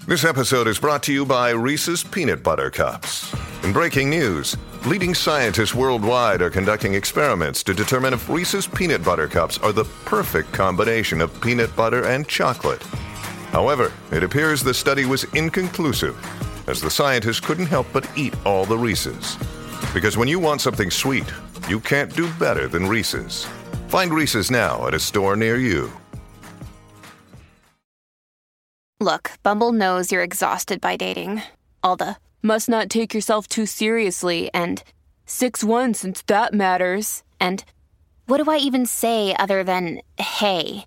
This episode is brought to you by Reese's Peanut Butter Cups. In breaking news, leading scientists worldwide are conducting experiments to determine if Reese's Peanut Butter Cups are the perfect combination of peanut butter and chocolate. However, it appears the study was inconclusive, as the scientists couldn't help but eat all the Reese's. Because when you want something sweet, you can't do better than Reese's. Find Reese's now at a store near you. Look, Bumble knows you're exhausted by dating. All the, must not take yourself too seriously, and 6'1" since that matters, and what do I even say other than, hey?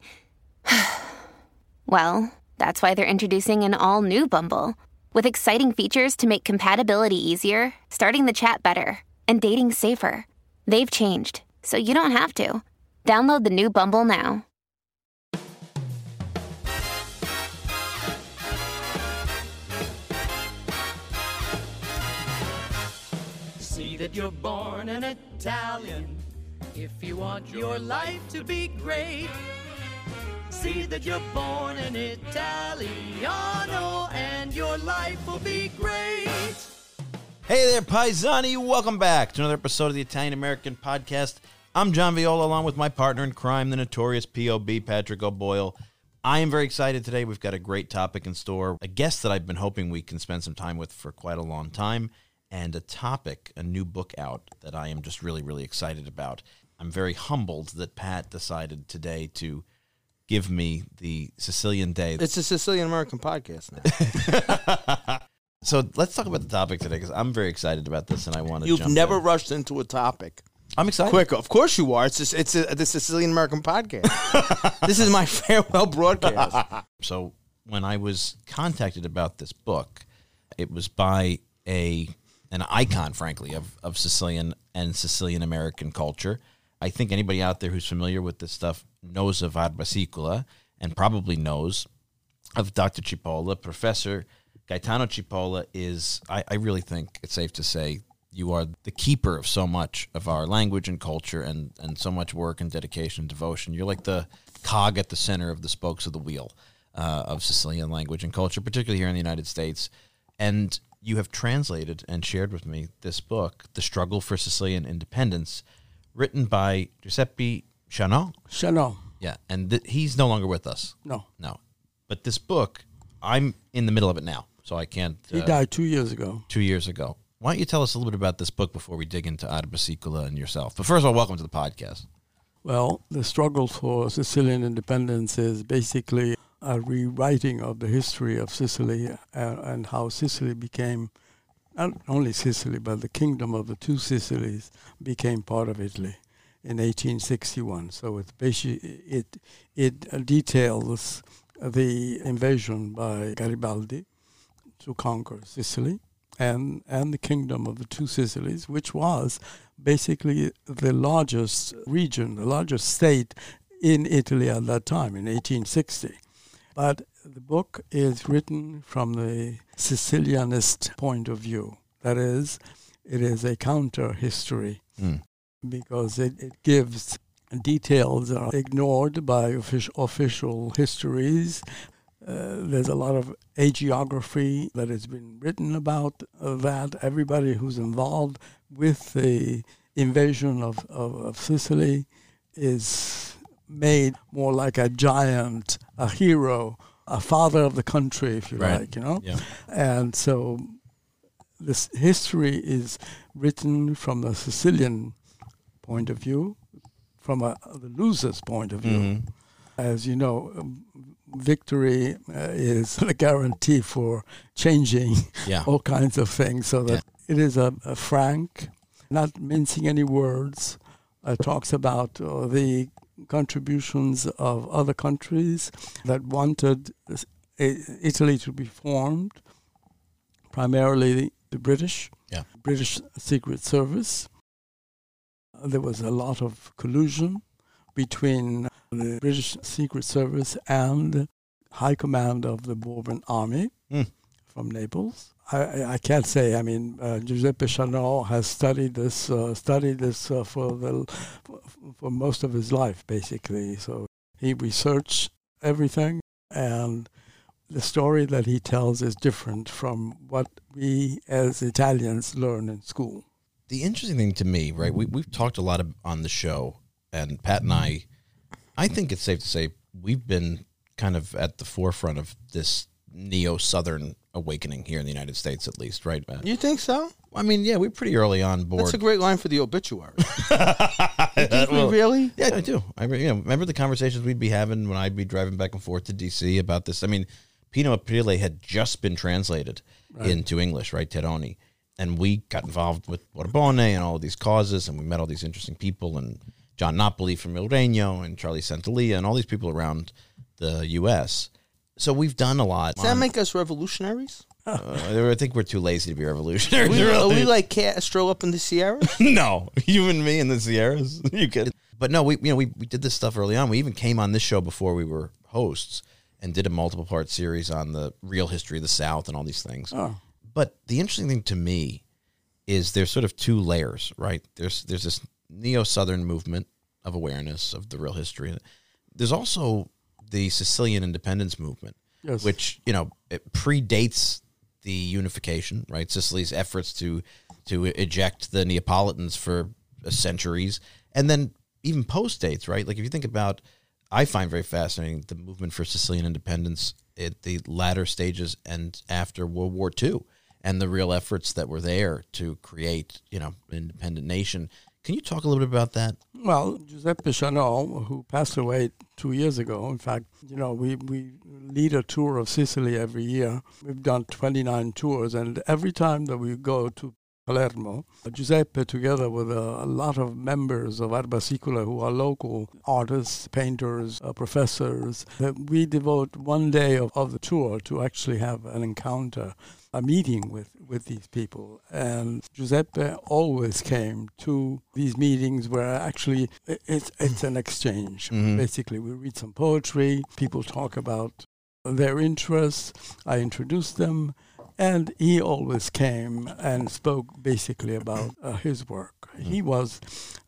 Well, that's why they're introducing an all-new Bumble, with exciting features to make compatibility easier, starting the chat better, and dating safer. They've changed, so you don't have to. Download the new Bumble now. See that you're born an Italian if you want your life to be great. See that you're born an Italiano and your life will be great. Hey there, Paisani. Welcome back to another episode of the Italian American Podcast. I'm John Viola, along with my partner in crime, the notorious P.O.B., Patrick O'Boyle. I am very excited today. We've got a great topic in store, a guest that I've been hoping we can spend some time with for quite a long time, and a topic, a new book out that I am just really, really excited about. I'm very humbled that Pat decided today to give me the Sicilian Day. It's a Sicilian American podcast now. So let's talk about the topic today, because I'm very excited about this, and I want to You've jump never in. rushed into a topic. I'm excited. Quick, of course you are. It's the Sicilian American podcast. This is my farewell broadcast. So when I was contacted about this book, it was by an icon, frankly, of Sicilian and Sicilian American culture. I think anybody out there who's familiar with this stuff knows of Arbasicula and probably knows of Dr. Cipolla. Professor Gaetano Cipolla is, I really think it's safe to say, you are the keeper of so much of our language and culture and so much work and dedication and devotion. You're like the cog at the center of the spokes of the wheel of Sicilian language and culture, particularly here in the United States. And you have translated and shared with me this book, The Struggle for Sicilian Independence, written by Giuseppe Chanot. Chanot. Yeah, and he's no longer with us. No. But this book, I'm in the middle of it now, so I can't... He died 2 years ago. 2 years ago. Why don't you tell us a little bit about this book before we dig into Arbasicula and yourself? But first of all, welcome to the podcast. Well, the struggle for Sicilian independence is basically a rewriting of the history of Sicily and how Sicily became, not only Sicily, but the kingdom of the two Sicilies became part of Italy in 1861. So it basically it details the invasion by Garibaldi to conquer Sicily and the kingdom of the two Sicilies, which was basically the largest region, the largest state in Italy at that time, in 1860. But the book is written from the Sicilianist point of view. That is, it is a counter-history because it gives details that are ignored by official histories. There's a lot of hagiography that has been written about that. Everybody who's involved with the invasion of Sicily is made more like a giant, a hero, a father of the country, if you like, you know? Yeah. And so this history is written from the Sicilian point of view, from the loser's point of view. Mm-hmm. As you know, victory is a guarantee for changing all kinds of things, so that it is a frank, not mincing any words, talks about the contributions of other countries that wanted Italy to be formed, primarily the British Secret Service. There was a lot of collusion between the British Secret Service and High Command of the Bourbon Army from Naples. I can't say. I mean, Giuseppe Chanot has studied this for most of his life, basically. So he researched everything, and the story that he tells is different from what we as Italians learn in school. The interesting thing to me, right, we've talked a lot on the show, and Pat and I think it's safe to say we've been kind of at the forefront of this neo-Southern awakening here in the United States, at least, right, Matt? You think so? I mean, yeah, we're pretty early on board. That's a great line for the obituary. You think we really? Yeah, I do. Remember the conversations we'd be having when I'd be driving back and forth to D.C. about this? I mean, Pino Aprile had just been translated into English, right, Teroni. And we got involved with Borbone and all of these causes, and we met all these interesting people, and John Napoli from Il Regno, and Charlie Santalia, and all these people around the U.S. So we've done a lot. Does that make us revolutionaries? I think we're too lazy to be revolutionaries. Are we like Castro up in the Sierras? No, you and me in the Sierras. You could, but no, we did this stuff early on. We even came on this show before we were hosts and did a multiple part series on the real history of the South and all these things. Oh. But the interesting thing to me is there's sort of two layers, right? There's this neo-Southern movement of awareness of the real history. There's also the Sicilian independence movement, Yes. which, it predates the unification, right? Sicily's efforts to eject the Neapolitans for centuries. And then even post-states, right? Like if you think about, I find very fascinating the movement for Sicilian independence at the latter stages and after World War II and the real efforts that were there to create, an independent nation. Can you talk a little bit about that? Well, Giuseppe Chanot, who passed away 2 years ago, in fact, we lead a tour of Sicily every year. We've done 29 tours, and every time that we go to Palermo, Giuseppe, together with a lot of members of Erba Sicula who are local artists, painters, professors, we devote one day of the tour to actually have an encounter, a meeting with these people. And Giuseppe always came to these meetings where actually it's an exchange. Mm-hmm. Basically, we read some poetry, people talk about their interests, I introduce them, and he always came and spoke basically about his work. He was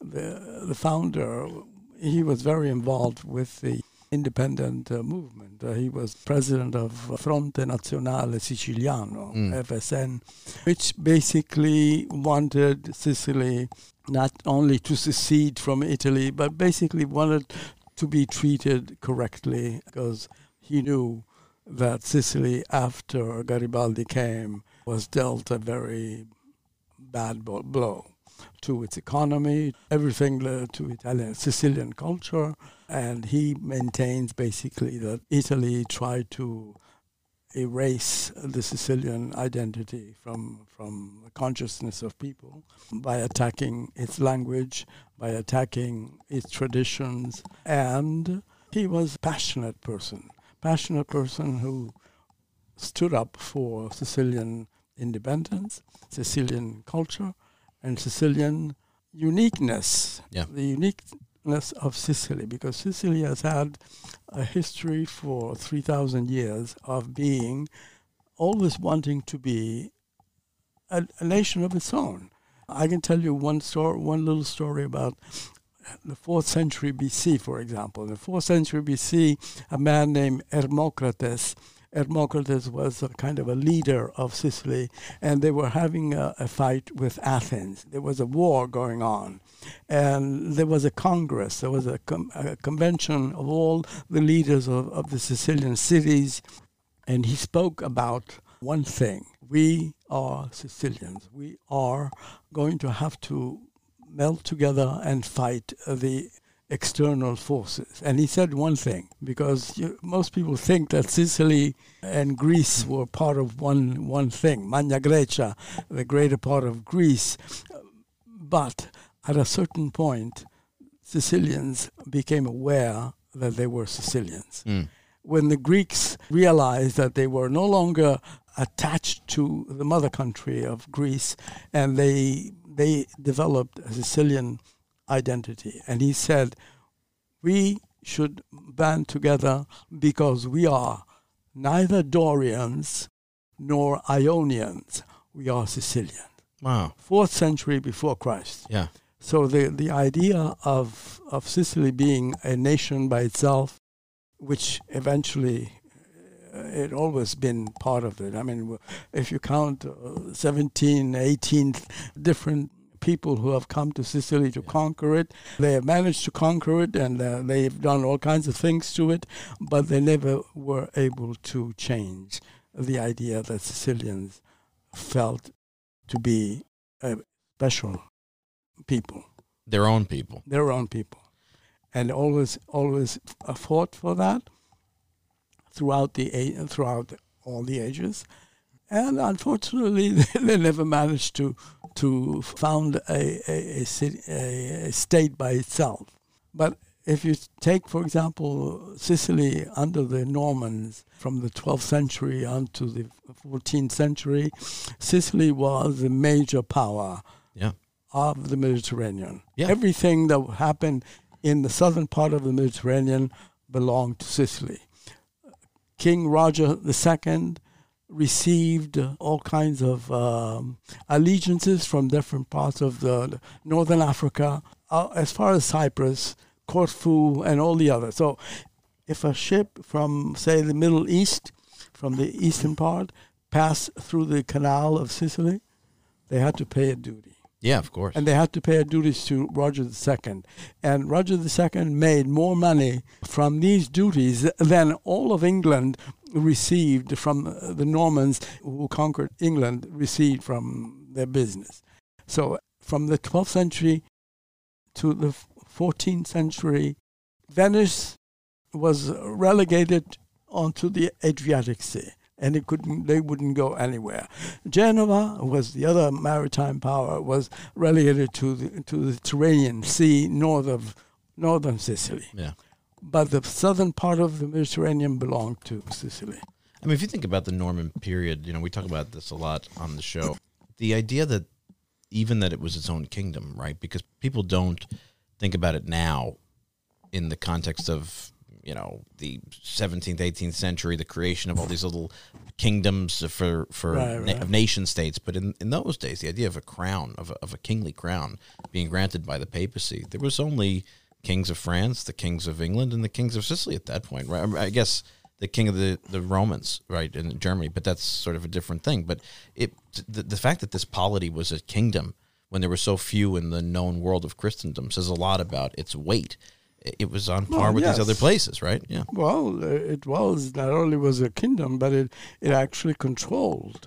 the founder. He was very involved with the independent movement. He was president of Fronte Nazionale Siciliano, FSN, which basically wanted Sicily not only to secede from Italy, but basically wanted to be treated correctly, because he knew that Sicily, after Garibaldi came, was dealt a very bad blow to its economy, everything to Italian, Sicilian culture. And he maintains basically that Italy tried to erase the Sicilian identity from the consciousness of people by attacking its language, by attacking its traditions. And he was a passionate person who stood up for Sicilian independence, Sicilian culture, and Sicilian uniqueness. Yeah. The uniqueness of Sicily, because Sicily has had a history for 3,000 years of being, always wanting to be a nation of its own. I can tell you one little story about the 4th century BC, for example. In the 4th century BC, a man named Hermocrates was a kind of a leader of Sicily, and they were having a fight with Athens. There was a war going on, and there was a congress. There was a convention of all the leaders of the Sicilian cities, and he spoke about one thing. We are Sicilians. We are going to have to melt together and fight the external forces. And he said one thing, because most people think that Sicily and Greece were part of one thing, Magna Grecia, the greater part of Greece. But at a certain point, Sicilians became aware that they were Sicilians. When the Greeks realized that they were no longer attached to the mother country of Greece, and they developed a Sicilian identity. And he said, we should band together because we are neither Dorians nor Ionians. We are Sicilians. Wow. 4th century before Christ. Yeah. So the idea of Sicily being a nation by itself, which eventually it always been part of it. I mean, if you count 17, 18 different people who have come to Sicily to conquer it, they have managed to conquer it, and they've done all kinds of things to it, but they never were able to change the idea that Sicilians felt to be a special people. Their own people. Their own people. And always fought for that throughout all the ages. And unfortunately, they never managed to found a state by itself. But if you take, for example, Sicily under the Normans from the 12th century on to the 14th century, Sicily was a major power of the Mediterranean. Yeah. Everything that happened in the southern part of the Mediterranean belonged to Sicily. King Roger II received all kinds of allegiances from different parts of the northern Africa, as far as Cyprus, Corfu, and all the others. So if a ship from, say, the Middle East, from the eastern part, passed through the Canal of Sicily, they had to pay a duty. Yeah, of course. And they had to pay a duties to Roger II. And Roger II made more money from these duties than all of England received from the Normans who conquered England, received from their business. So from the 12th century to the 14th century, Venice was relegated onto the Adriatic Sea, and they wouldn't go anywhere. Genoa was the other maritime power, was relegated to the Tyrrhenian Sea north of northern Sicily. Yeah. But the southern part of the Mediterranean belonged to Sicily. I mean, if you think about the Norman period, we talk about this a lot on the show. The idea that even that it was its own kingdom, right? Because people don't think about it now in the context of, the 17th, 18th century, the creation of all these little kingdoms of nation states. But in those days, the idea of a crown, of a kingly crown being granted by the papacy, there was only kings of France, the kings of England, and the kings of Sicily at that point, right? I guess the king of the Romans, right, in Germany, but that's sort of a different thing. But the fact that this polity was a kingdom when there were so few in the known world of Christendom says a lot about its weight. It was on par with these other places, right? Yeah. Well, it was not only was a kingdom, but it actually controlled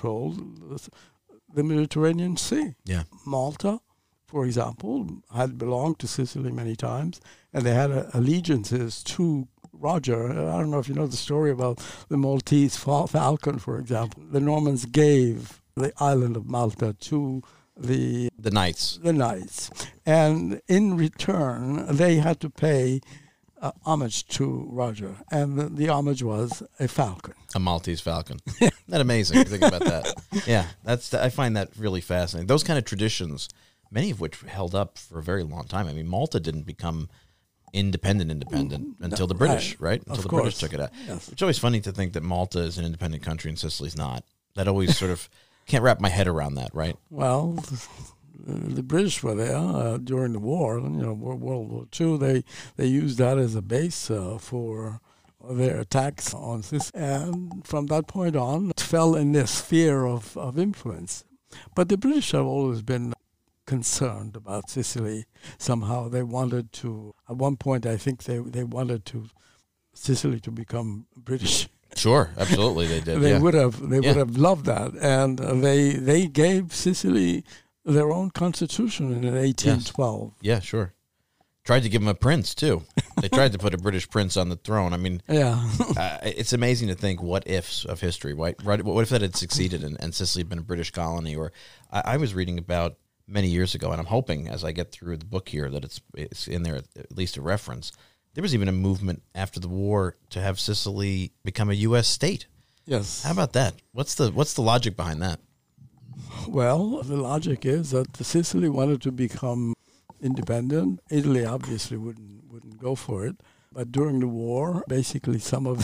the Mediterranean Sea. Yeah. Malta, for example, had belonged to Sicily many times, and they had allegiances to Roger. I don't know if you know the story about the Maltese falcon, for example. The Normans gave the island of Malta to the knights. The knights. And in return, they had to pay homage to Roger. And the homage was a falcon. A Maltese falcon. Isn't that amazing to think about that? Yeah, I find that really fascinating. Those kind of traditions, many of which held up for a very long time. I mean, Malta didn't become independent until the British, right? Until the British took it out. Yes. It's always funny to think that Malta is an independent country and Sicily's not. That always sort of can't wrap my head around that, right? Well, the British were there during the war, World War II. They used that as a base for their attacks on Sicily. And from that point on, it fell in their sphere of influence. But the British have always been concerned about Sicily. Somehow they wanted to, at one point I think they wanted Sicily to become British. Sure, absolutely, they did. They would have loved that, and they gave Sicily their own constitution in 1812. Yeah, sure. Tried to give him a prince too. They tried to put a British prince on the throne. I mean, it's amazing to think what ifs of history. Right? What if that had succeeded and Sicily had been a British colony? Or I was reading about many years ago, and I'm hoping as I get through the book here that it's in there at least a reference. There was even a movement after the war to have Sicily become a U.S. state. Yes. How about that? What's the logic behind that? Well, the logic is that Sicily wanted to become independent. Italy obviously wouldn't go for it. But during the war, basically some of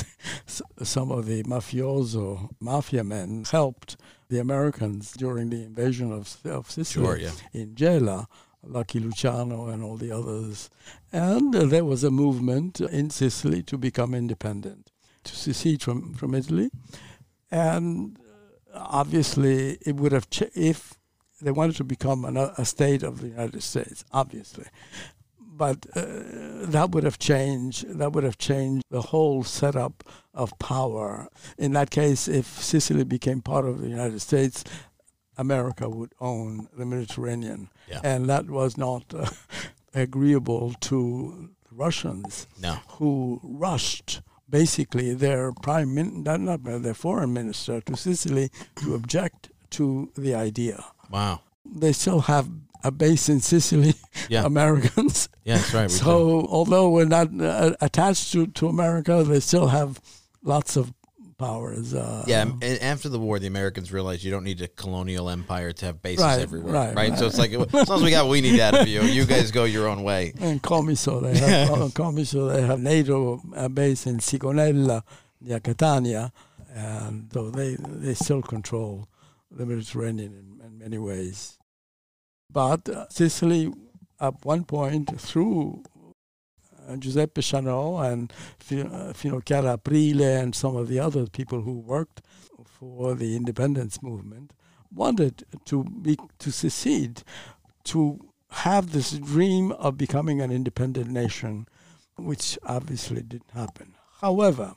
the mafia men helped the Americans during the invasion of Sicily in Gela. Lucky Luciano and all the others. And there was a movement in Sicily to become independent. to secede from Italy. And obviously, it would have if they wanted to become a state of the United States, obviously. But that would have changed. That would have changed the whole setup of power. In that case, if Sicily became part of the United States, America would own the Mediterranean, and that was not agreeable to the Russians, who rushed basically their their foreign minister to Sicily to object to the idea. Wow. They still have a base in Sicily, Americans. Yeah, that's right. So although we're not attached to America, they still have lots of powers. And after the war, the Americans realized you don't need a colonial empire to have bases everywhere, right? So it's like, as long as we got what we need out of you, you guys go your own way. And Comiso, they have NATO base in Sigonella, near Catania, and so they still control the Mediterranean in many ways. But Sicily, at one point, through Giuseppe Chanot and Finocchiara Aprile and some of the other people who worked for the independence movement, wanted to secede, to have this dream of becoming an independent nation, which obviously didn't happen. However,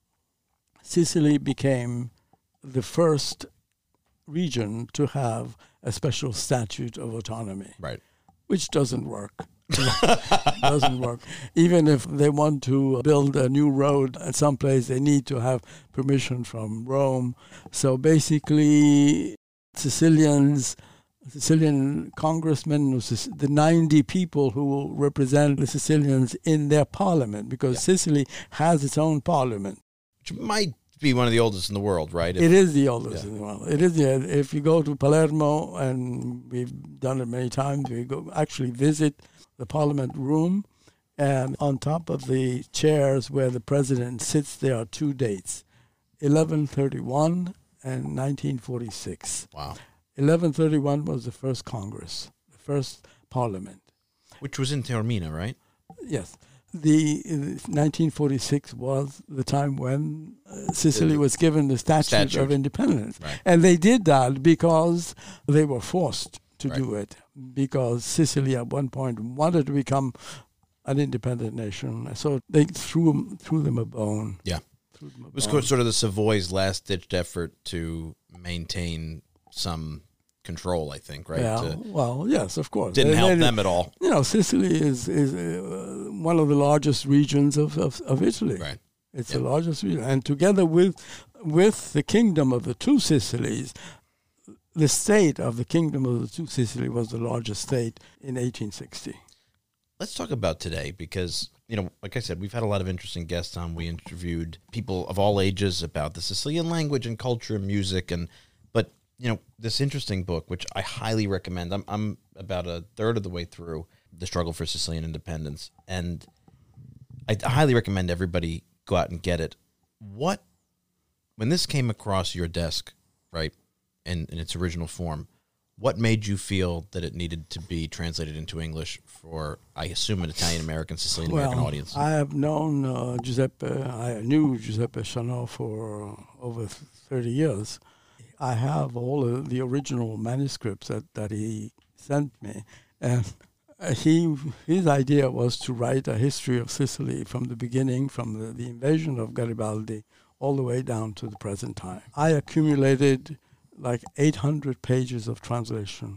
Sicily became the first region to have a special statute of autonomy, right? Which doesn't work. Doesn't work. Even if they want to build a new road at some place, they need to have permission from Rome. So basically, Sicilian congressmen, the 90 people who will represent the Sicilians in their parliament, because Sicily has its own parliament. Which might be one of the oldest in the world, right? It is the oldest in the world. It is. If you go to Palermo, and we've done it many times, we go actually visit the parliament room, and on top of the chairs where the president sits, there are two dates, 1131 and 1946. Wow. 1131 was the first Congress, the first parliament. Which was in Taormina, right? Yes. The 1946 was the time when Sicily was given the statute of independence. Right. And they did that because they were forced to do it, because Sicily at one point wanted to become an independent nation. So they threw them a bone. Yeah. It was sort of the Savoy's last-ditched effort to maintain some control, I think, right? Yeah, well, yes, of course. Didn't help them at all. Sicily is one of the largest regions of Italy. Right. It's the largest region. And together with the kingdom of the two Sicilies, the state of the kingdom of the two Sicily was the largest state in 1860. Let's talk about today because, like I said, we've had a lot of interesting guests on. We interviewed people of all ages about the Sicilian language and culture and music, but this interesting book, which I highly recommend. I'm about a third of the way through The Struggle for Sicilian Independence, and I highly recommend everybody go out and get it. When this came across your desk, right, in its original form, what made you feel that it needed to be translated into English for, I assume, an Italian-American, Sicilian-American audience? I have known I knew Giuseppe Chanot for over 30 years. I have all of the original manuscripts that he sent me, and his idea was to write a history of Sicily from the beginning, from the invasion of Garibaldi, all the way down to the present time. I accumulated like 800 pages of translation,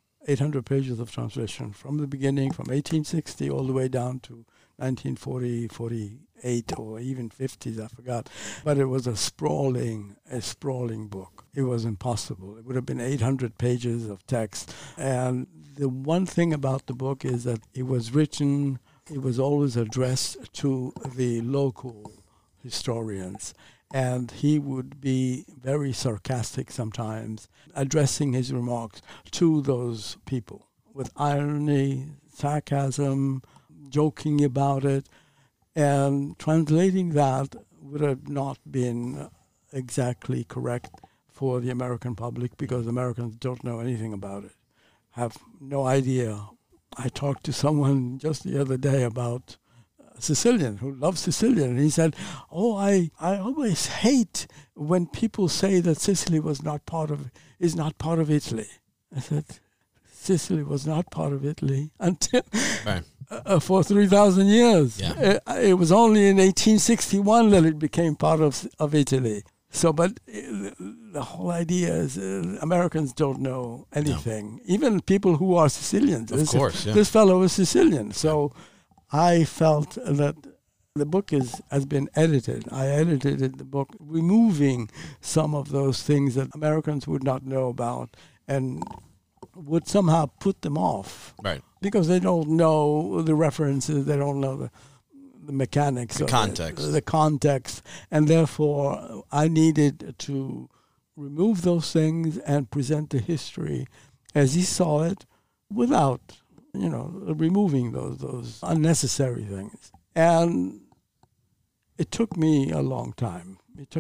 from the beginning, from 1860 all the way down to 1940, 48, or even 50s, I forgot. But it was a sprawling book. It was impossible. It would have been 800 pages of text. And the one thing about the book is that it was always addressed to the local historians. And he would be very sarcastic sometimes, addressing his remarks to those people with irony, sarcasm, joking about it. And translating that would have not been exactly correct for the American public, because Americans don't know anything about it, have no idea. I talked to someone just the other day about Sicilian who loved Sicilian. And he said, "Oh, I always hate when people say that Sicily is not part of Italy." I said, Sicily was not part of Italy until for 3,000 years. Yeah. It was only in 1861 that it became part of Italy. So, but the whole idea is Americans don't know anything. No. Even people who are Sicilians. Of course, yeah. This fellow is Sicilian. So I felt that the book has been edited. I edited the book, removing some of those things that Americans would not know about and would somehow put them off. Right. Because they don't know the references, they don't know the mechanics, the context. The context, and therefore I needed to remove those things and present the history as he saw it, without, removing those unnecessary things. And it took me a long time.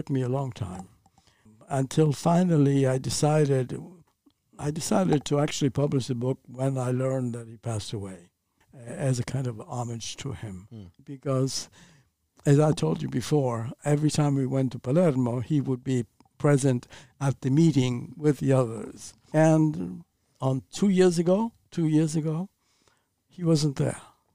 Until finally I decided to actually publish the book when I learned that he passed away, as a kind of homage to him. Because, as I told you before, every time we went to Palermo, he would be present at the meeting with the others. And on 2 years ago, he wasn't there.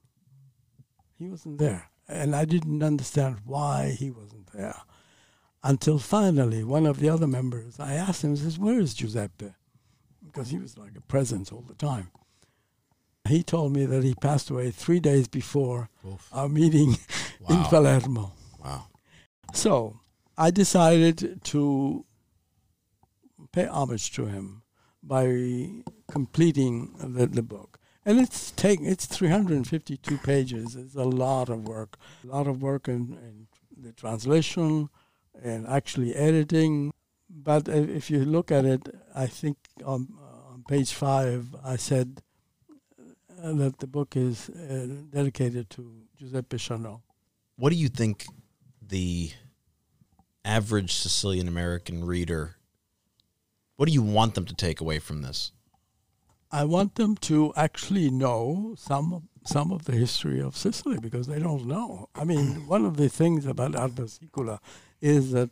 And I didn't understand why he wasn't there. Until finally, one of the other members, I asked him, I says, "Where is Giuseppe?" Because he was like a presence all the time. He told me that he passed away 3 days before our meeting in Palermo. Wow. So I decided to pay homage to him by completing the book. And it's 352 pages. It's a lot of work. In the translation and actually editing. But if you look at it, I think on page 5, I said that the book is dedicated to Giuseppe Chanot. What do you think the average Sicilian American reader, what do you want them to take away from this? I want them to actually know some of the history of Sicily, because they don't know. I mean, one of the things about Arbasicula is that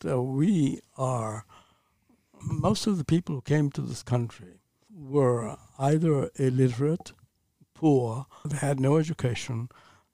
most of the people who came to this country were either illiterate, poor, they had no education.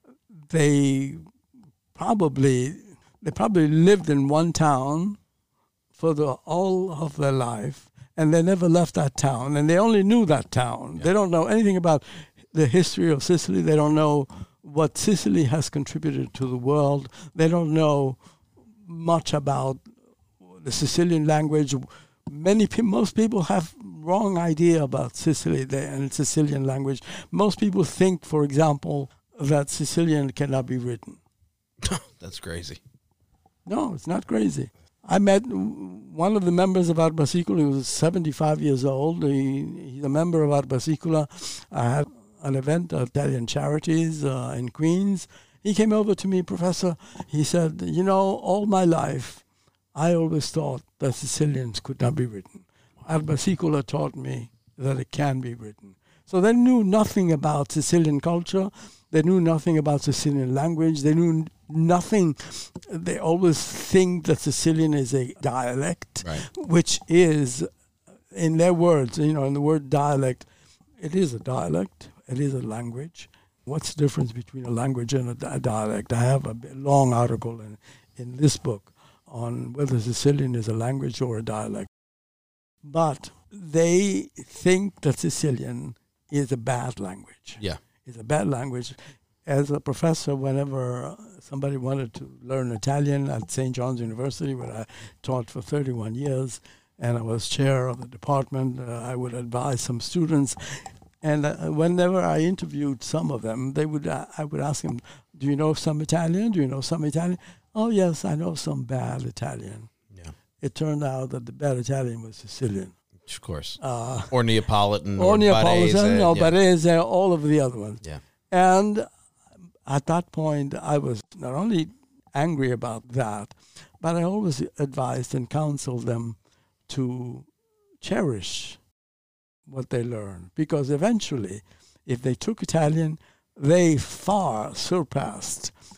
They probably lived in one town for all of their life, and they never left that town, and they only knew that town. Yeah. They don't know anything about the history of Sicily. They don't know what Sicily has contributed to the world. They don't know much about the Sicilian language. Most people have wrong idea about Sicily and Sicilian language. Most people think, for example, that Sicilian cannot be written. That's crazy. No, it's not crazy. I met one of the members of Arbasicula. He was 75 years old. He's a member of Arbasicula. I had an event at Italian Charities in Queens. He came over to me, Professor. He said, all my life, I always thought that Sicilians could not be written. Arbasicula taught me that it can be written. So they knew nothing about Sicilian culture. They knew nothing about Sicilian language. They knew nothing. They always think that Sicilian is a dialect, right, which is, in their words, in the word dialect, it is a dialect. It is a language. What's the difference between a language and a dialect? I have a long article in this book on whether Sicilian is a language or a dialect. But they think that Sicilian is a bad language. Yeah. It's a bad language. As a professor, whenever somebody wanted to learn Italian at St. John's University, where I taught for 31 years, and I was chair of the department, I would advise some students. And whenever I interviewed some of them, I would ask them, "Do you know some Italian? Do you know some Italian?" "Oh, yes, I know some bad Italian." Yeah. It turned out that the bad Italian was Sicilian. Of course. Or Neapolitan. Or Neapolitan, Barese, Barese, all of the other ones. Yeah. And at that point, I was not only angry about that, but I always advised and counseled them to cherish what they learned. Because eventually, if they took Italian, they far surpassed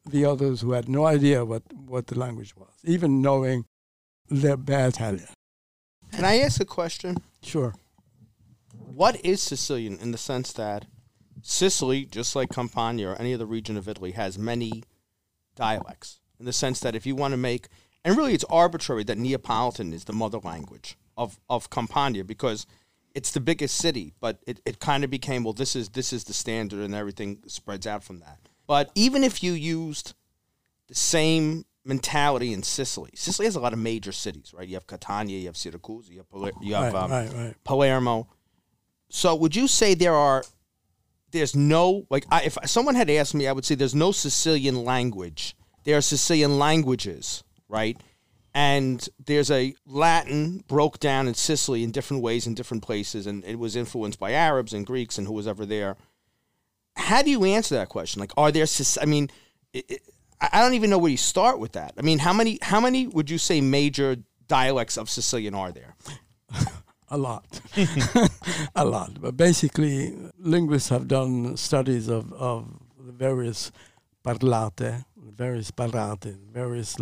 the others who had no idea what the language was, even knowing their bad Italian. Can I ask a question? Sure. What is Sicilian in the sense that Sicily, just like Campania or any other region of Italy, has many dialects? In the sense that if you want to make, and really it's arbitrary that Neapolitan is the mother language of Campania because it's the biggest city, but it kind of became, well, this is the standard and everything spreads out from that. But even if you used the same mentality in Sicily has a lot of major cities, right? You have Catania, you have Syracuse, you have Palermo. So would you say there's no, like, if someone had asked me, I would say there's no Sicilian language. There are Sicilian languages, right? And there's a Latin broke down in Sicily in different ways in different places, and it was influenced by Arabs and Greeks and who was ever there. How do you answer that question? Like, are there, I mean, I don't even know where you start with that. I mean, how many would you say major dialects of Sicilian are there? A lot. A lot. But basically, linguists have done studies of the various parlate, various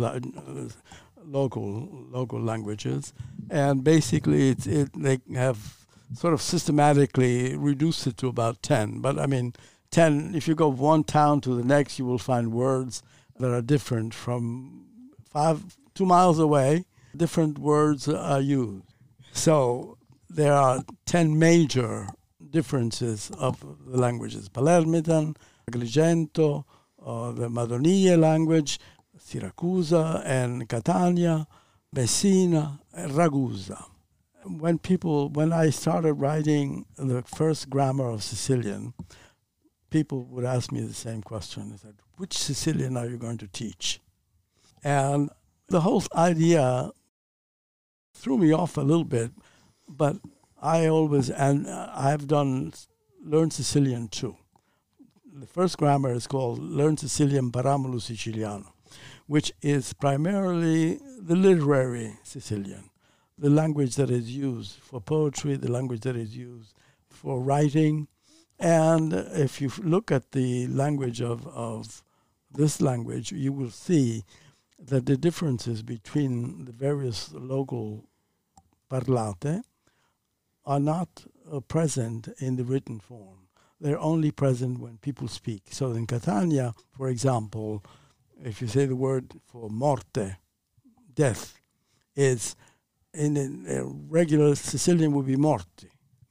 local languages. And basically, they have sort of systematically reduced it to about 10. But, I mean, 10, if you go one town to the next, you will find words that are different from 2 miles away. Different words are used. So there are 10 major differences of the languages. Palermitan, Agrigento, the Madonie language, Syracuse and Catania, Messina, and Ragusa. When I started writing the first grammar of Sicilian, people would ask me the same question. They said, which Sicilian are you going to teach? And the whole idea threw me off a little bit, but I've learned Sicilian too. The first grammar is called Learn Sicilian Paramulo Siciliano, which is primarily the literary Sicilian, the language that is used for poetry, the language that is used for writing. And if you look at the language of this language, you will see that the differences between the various local parlate are not present in the written form. They're only present when people speak. So in Catania, for example, if you say the word for morte, death, is in a regular Sicilian would be morti.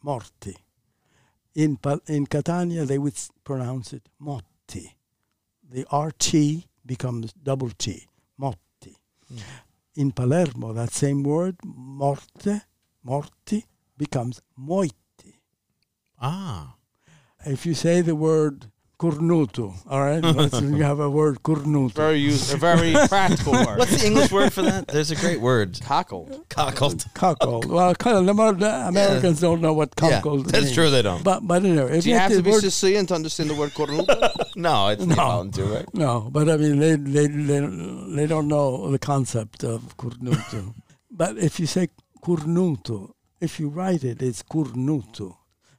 In Catania, they would pronounce it motti. The RT becomes double T, motti. Mm. In Palermo, that same word, morti, becomes moiti. Ah. If you say the word cornuto, all right? You have a word cornuto. A very practical word. What's the English word for that? There's a great word. Cockled. Cockled. Well, Americans don't know what cockled means. That's true, they don't. But anyway. Do you have to be Sicilian to understand the word cornuto? No, it's not to, right? No, but I mean, they don't know the concept of cornuto. But if you say cornuto, if you write it, it's cornuto.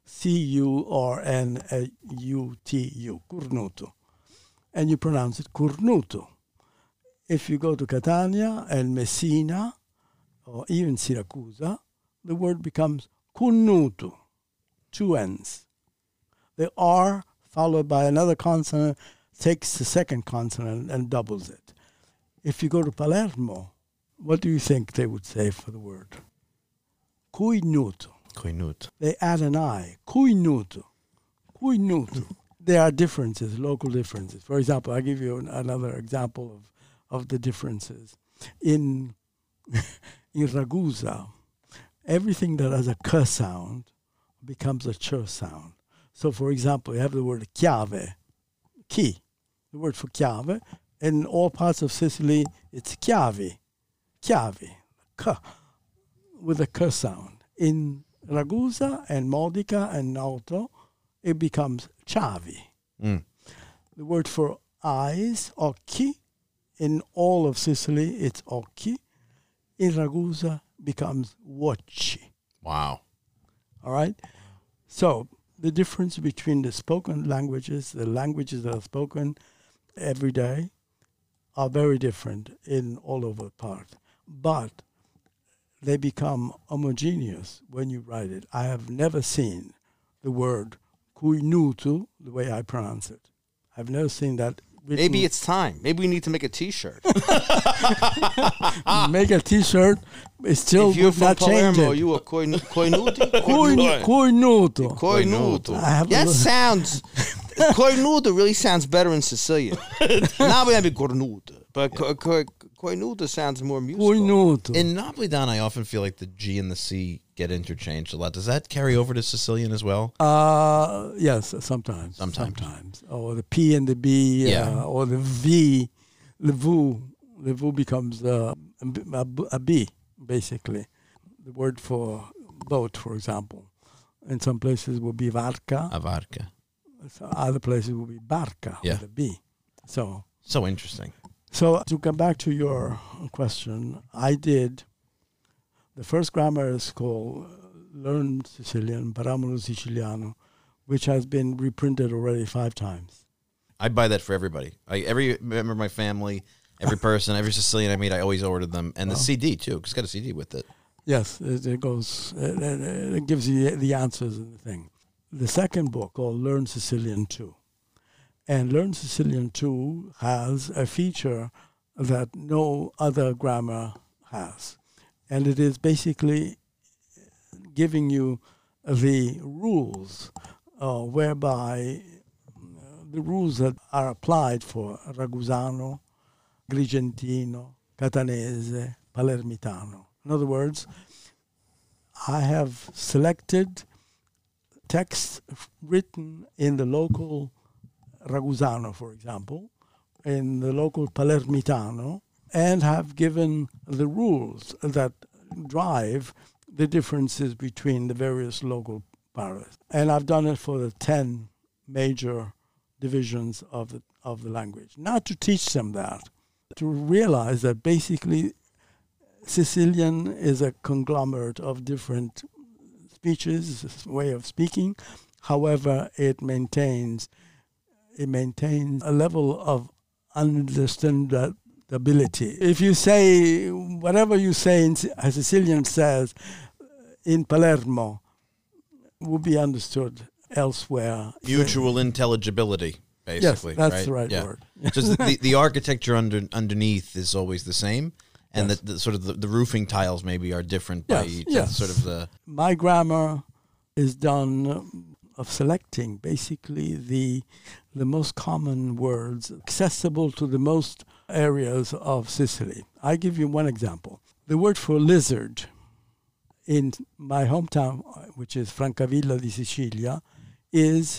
Curnutu, cornuto. And you pronounce it cornuto. If you go to Catania and Messina, or even Syracuse, the word becomes cunnuto, 2 N's. The R followed by another consonant takes the second consonant and doubles it. If you go to Palermo, what do you think they would say for the word? Cuinuto. They add an I. Cuinuto. There are differences, local differences. For example, I'll give you another example of the differences. In Ragusa, everything that has a K sound becomes a Ch sound. So, for example, you have the word chiave, key, the word for chiave. In all parts of Sicily, it's chiavi, K, with a K sound. In Ragusa and Modica and Noto, it becomes chavi. Mm. The word for eyes, occhi, in all of Sicily, it's occhi. In Ragusa, becomes vocci. Wow. All right? So, the difference between the spoken languages, the languages that are spoken every day, are very different in all over part, but they become homogeneous when you write it. I have never seen the word kuinutu the way I pronounce it. I've never seen that written. Maybe it's time. Maybe we need to make a T-shirt. Make a T-shirt. It still If you're would from not change Palermo, it. you a koinuti? Kuinutu. Koinutu. I have That a- sounds... Koinutu really sounds better in Sicilian. Now we have cornuta. But koinuta sounds more musical. Kuinutu. In Napolitan, I often feel like the G and the C get interchanged a lot. Does that carry over to Sicilian as well? Yes, sometimes. Sometimes. Or the P and the B, Yeah. or the V, the VU. The VU becomes a B, basically. The word for boat, for example. In some places will be varca. Avarca. Other places will be barca, Yeah. with a B. So Interesting. to come back to your question, the first grammar is called Learn Sicilian, Paramolo Siciliano, which has been reprinted already 5 times. I buy that for everybody. Every member of my family, every person, every Sicilian I meet, I always order them. And the CD, too, because it's got a CD with it. Yes, it goes, it gives you the answers and the thing. The second book called Learn Sicilian 2. And Learn Sicilian 2 has a feature that no other grammar has. And it is basically giving you the rules whereby the rules that are applied for Ragusano, Agrigentino, Catanese, Palermitano. In other words, I have selected texts written in the local Ragusano, for example, in the local Palermitano, and have given the rules that drive the differences between the various local paras. And I've done it for the 10 major divisions of the language. Not to teach them that, to realize that basically Sicilian is a conglomerate of different speeches, way of speaking. However, it maintains a level of understandability. If you say whatever you say, a Sicilian says in Palermo, will be understood elsewhere. Mutual intelligibility, basically. Yes, that's right? the right Yeah. word. Just the architecture underneath is always the same, and Yes. the sort of the roofing tiles maybe are different by Yes, each. yes. Sort of the My grammar is done of selecting basically the most common words accessible to the most areas of Sicily. I give you one example. The word for lizard in my hometown, which is Francavilla di Sicilia, is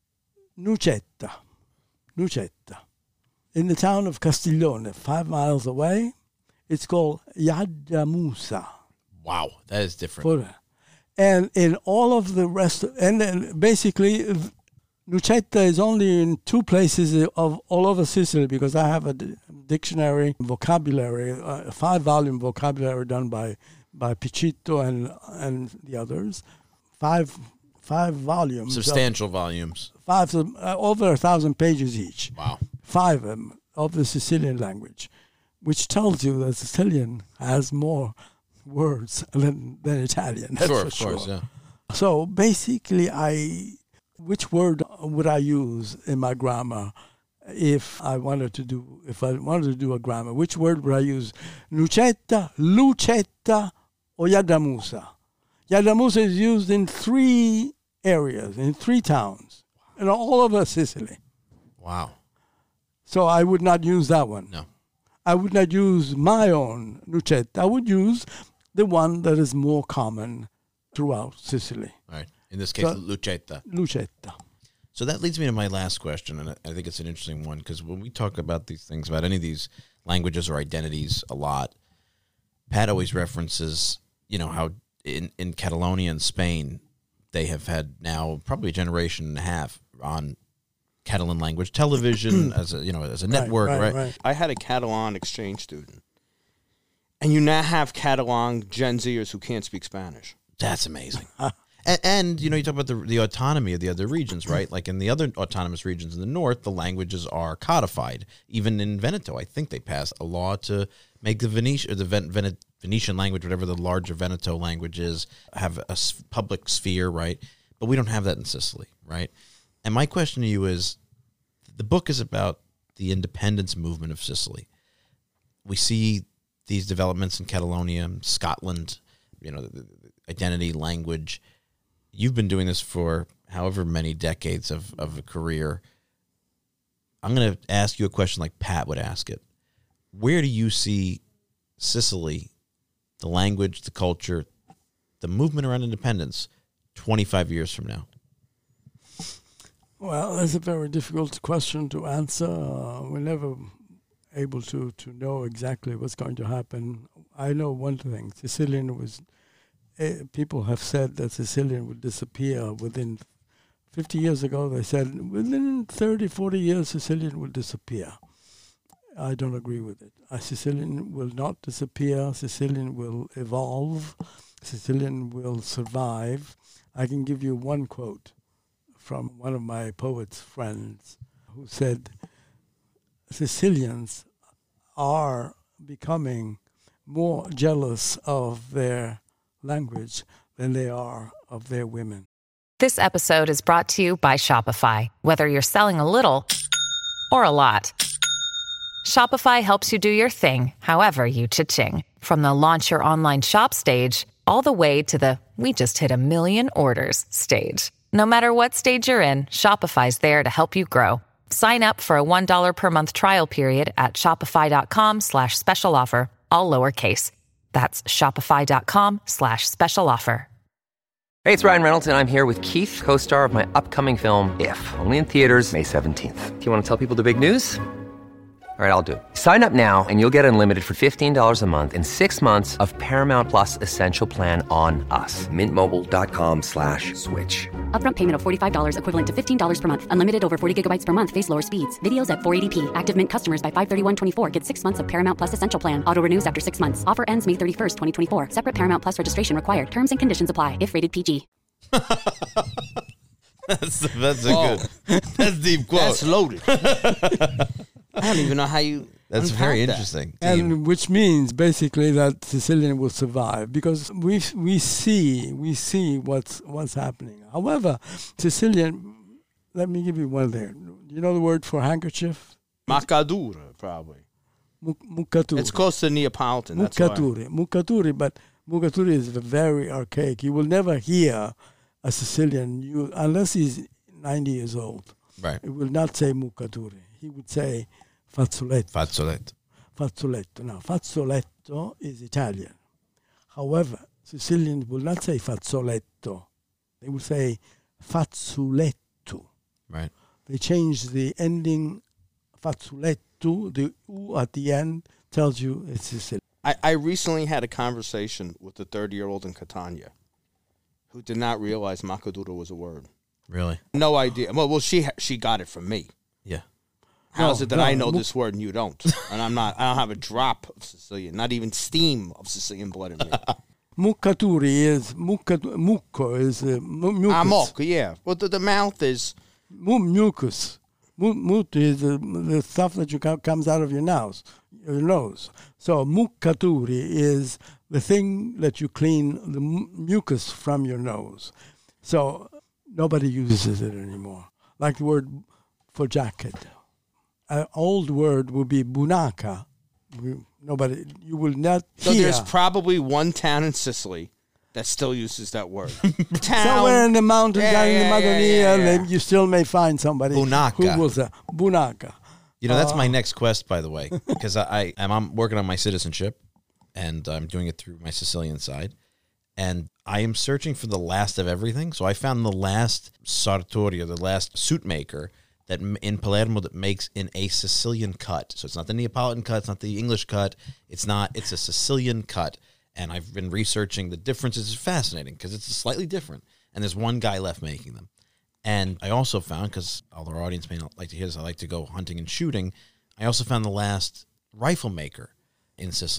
nucetta. Nucetta. In the town of Castiglione, 5 miles away, it's called Yadamusa. wow, that is different. And in all of the rest, and then basically, Nucetta is only in 2 places of all over Sicily, because I have a dictionary vocabulary, a 5-volume vocabulary done by Piccitto and the others. 5 volumes. Substantial volumes. Over 1,000 pages each. Wow. 5 of them of the Sicilian language, which tells you that Sicilian has more words than Italian. That's Sure, for of sure. course, yeah. So basically, which word would I use in my grammar if I wanted to do a grammar? Which word would I use? Nucetta, Lucetta, or Yadamusa? Yadamusa is used in 3 areas, in 3 towns, and all over Sicily. Wow. So I would not use that one. No. I would not use my own Nucetta. I would use the one that is more common throughout Sicily. All right. In this case, So- Lucetta. Lucetta. So that leads me to my last question, and I think it's an interesting one, because when we talk about these things, about any of these languages or identities a lot, Pat always references, how in Catalonia and Spain, they have had now probably a generation and a half on Catalan language television as a network, right? I had a Catalan exchange student. And you now have Catalan Gen Zers who can't speak Spanish. That's amazing. And you talk about the autonomy of the other regions, right? Like in the other autonomous regions in the north, the languages are codified. Even in Veneto, I think they passed a law to make the Venetian language, whatever the larger Veneto language is, have a public sphere, right? But we don't have that in Sicily, right? And my question to you is, the book is about the independence movement of Sicily. We see these developments in Catalonia, Scotland, the identity, language. You've been doing this for however many decades of a career. I'm going to ask you a question like Pat would ask it. Where do you see Sicily, the language, the culture, the movement around independence 25 years from now? Well, that's a very difficult question to answer. We're never able to know exactly what's going to happen. I know one thing. People have said that Sicilian would disappear within 50 years ago. They said within 30, 40 years, Sicilian will disappear. I don't agree with it. Sicilian will not disappear. Sicilian will evolve. Sicilian will survive. I can give you one quote from one of my poet's friends who said, Sicilians are becoming more jealous of their language than they are of their women. This episode is brought to you by Shopify. Whether you're selling a little or a lot, Shopify helps you do your thing, however you cha-ching. From the launch your online shop stage, all the way to the we just hit 1 million orders stage. No matter what stage you're in, Shopify's there to help you grow. Sign up for a $1 per month trial period at shopify.com/special offer, all lowercase. That's shopify.com/special offer. Hey, it's Ryan Reynolds, and I'm here with Keith, co-star of my upcoming film, If, only in theaters May 17th. Do you want to tell people the big news? All right, I'll do it. Sign up now and you'll get unlimited for $15 a month and 6 months of Paramount Plus Essential Plan on us. MintMobile.com/switch. Upfront payment of $45 equivalent to $15 per month. Unlimited over 40 gigabytes per month. Face lower speeds. Videos at 480p. Active Mint customers by 531.24 get 6 months of Paramount Plus Essential Plan. Auto renews after 6 months. Offer ends May 31st, 2024. Separate Paramount Plus registration required. Terms and conditions apply if rated PG. That's a good. That's deep quote. That's loaded. I don't even know how you. That's very interesting. And which means basically that Sicilian will survive because we see what's happening. However, Sicilian. Let me give you one there. You know the word for handkerchief? Muccatura, probably. Muccatura. It's close to Neapolitan. Muccatura, but muccatura is very archaic. You will never hear a Sicilian unless he's 90 years old. Right. He will not say muccatura. He would say fazzoletto. Now, fazzoletto is Italian. However, Sicilians will not say fazzoletto. They will say fazzoletto. Right. They change the ending fazzoletto. The U at the end tells you it's Sicilian. I recently had a conversation with a 30-year-old in Catania who did not realize Macadura was a word. Really? No idea. Well, she got it from me. Yeah. How is it that I know this word and you don't? And I don't have a drop of Sicilian, not even steam of Sicilian blood in me. Muccaturi is mucco is mucus. Amok, yeah. Well, the mouth is mucus. Mut is the stuff that comes out of your nose. So muccaturi is the thing that you clean the mucus from your nose. So nobody uses it anymore. Like the word for jacket. An old word would be bunaka. You will not hear. So there's probably one town in Sicily that still uses that word. Somewhere in the mountains, down in the Madonia, you still may find somebody Bunaka. who will say bunaka. That's my next quest, by the way, because I'm working on my citizenship, and I'm doing it through my Sicilian side, and I am searching for the last of everything. So I found the last sartoria, the last suit maker that in Palermo that makes in a Sicilian cut. So it's not the Neapolitan cut, it's not the English cut, it's a Sicilian cut. And I've been researching the differences. It's fascinating because it's slightly different. And there's one guy left making them. And I also found, because all our audience may not like to hear this, I like to go hunting and shooting. I also found the last rifle maker in Sicily.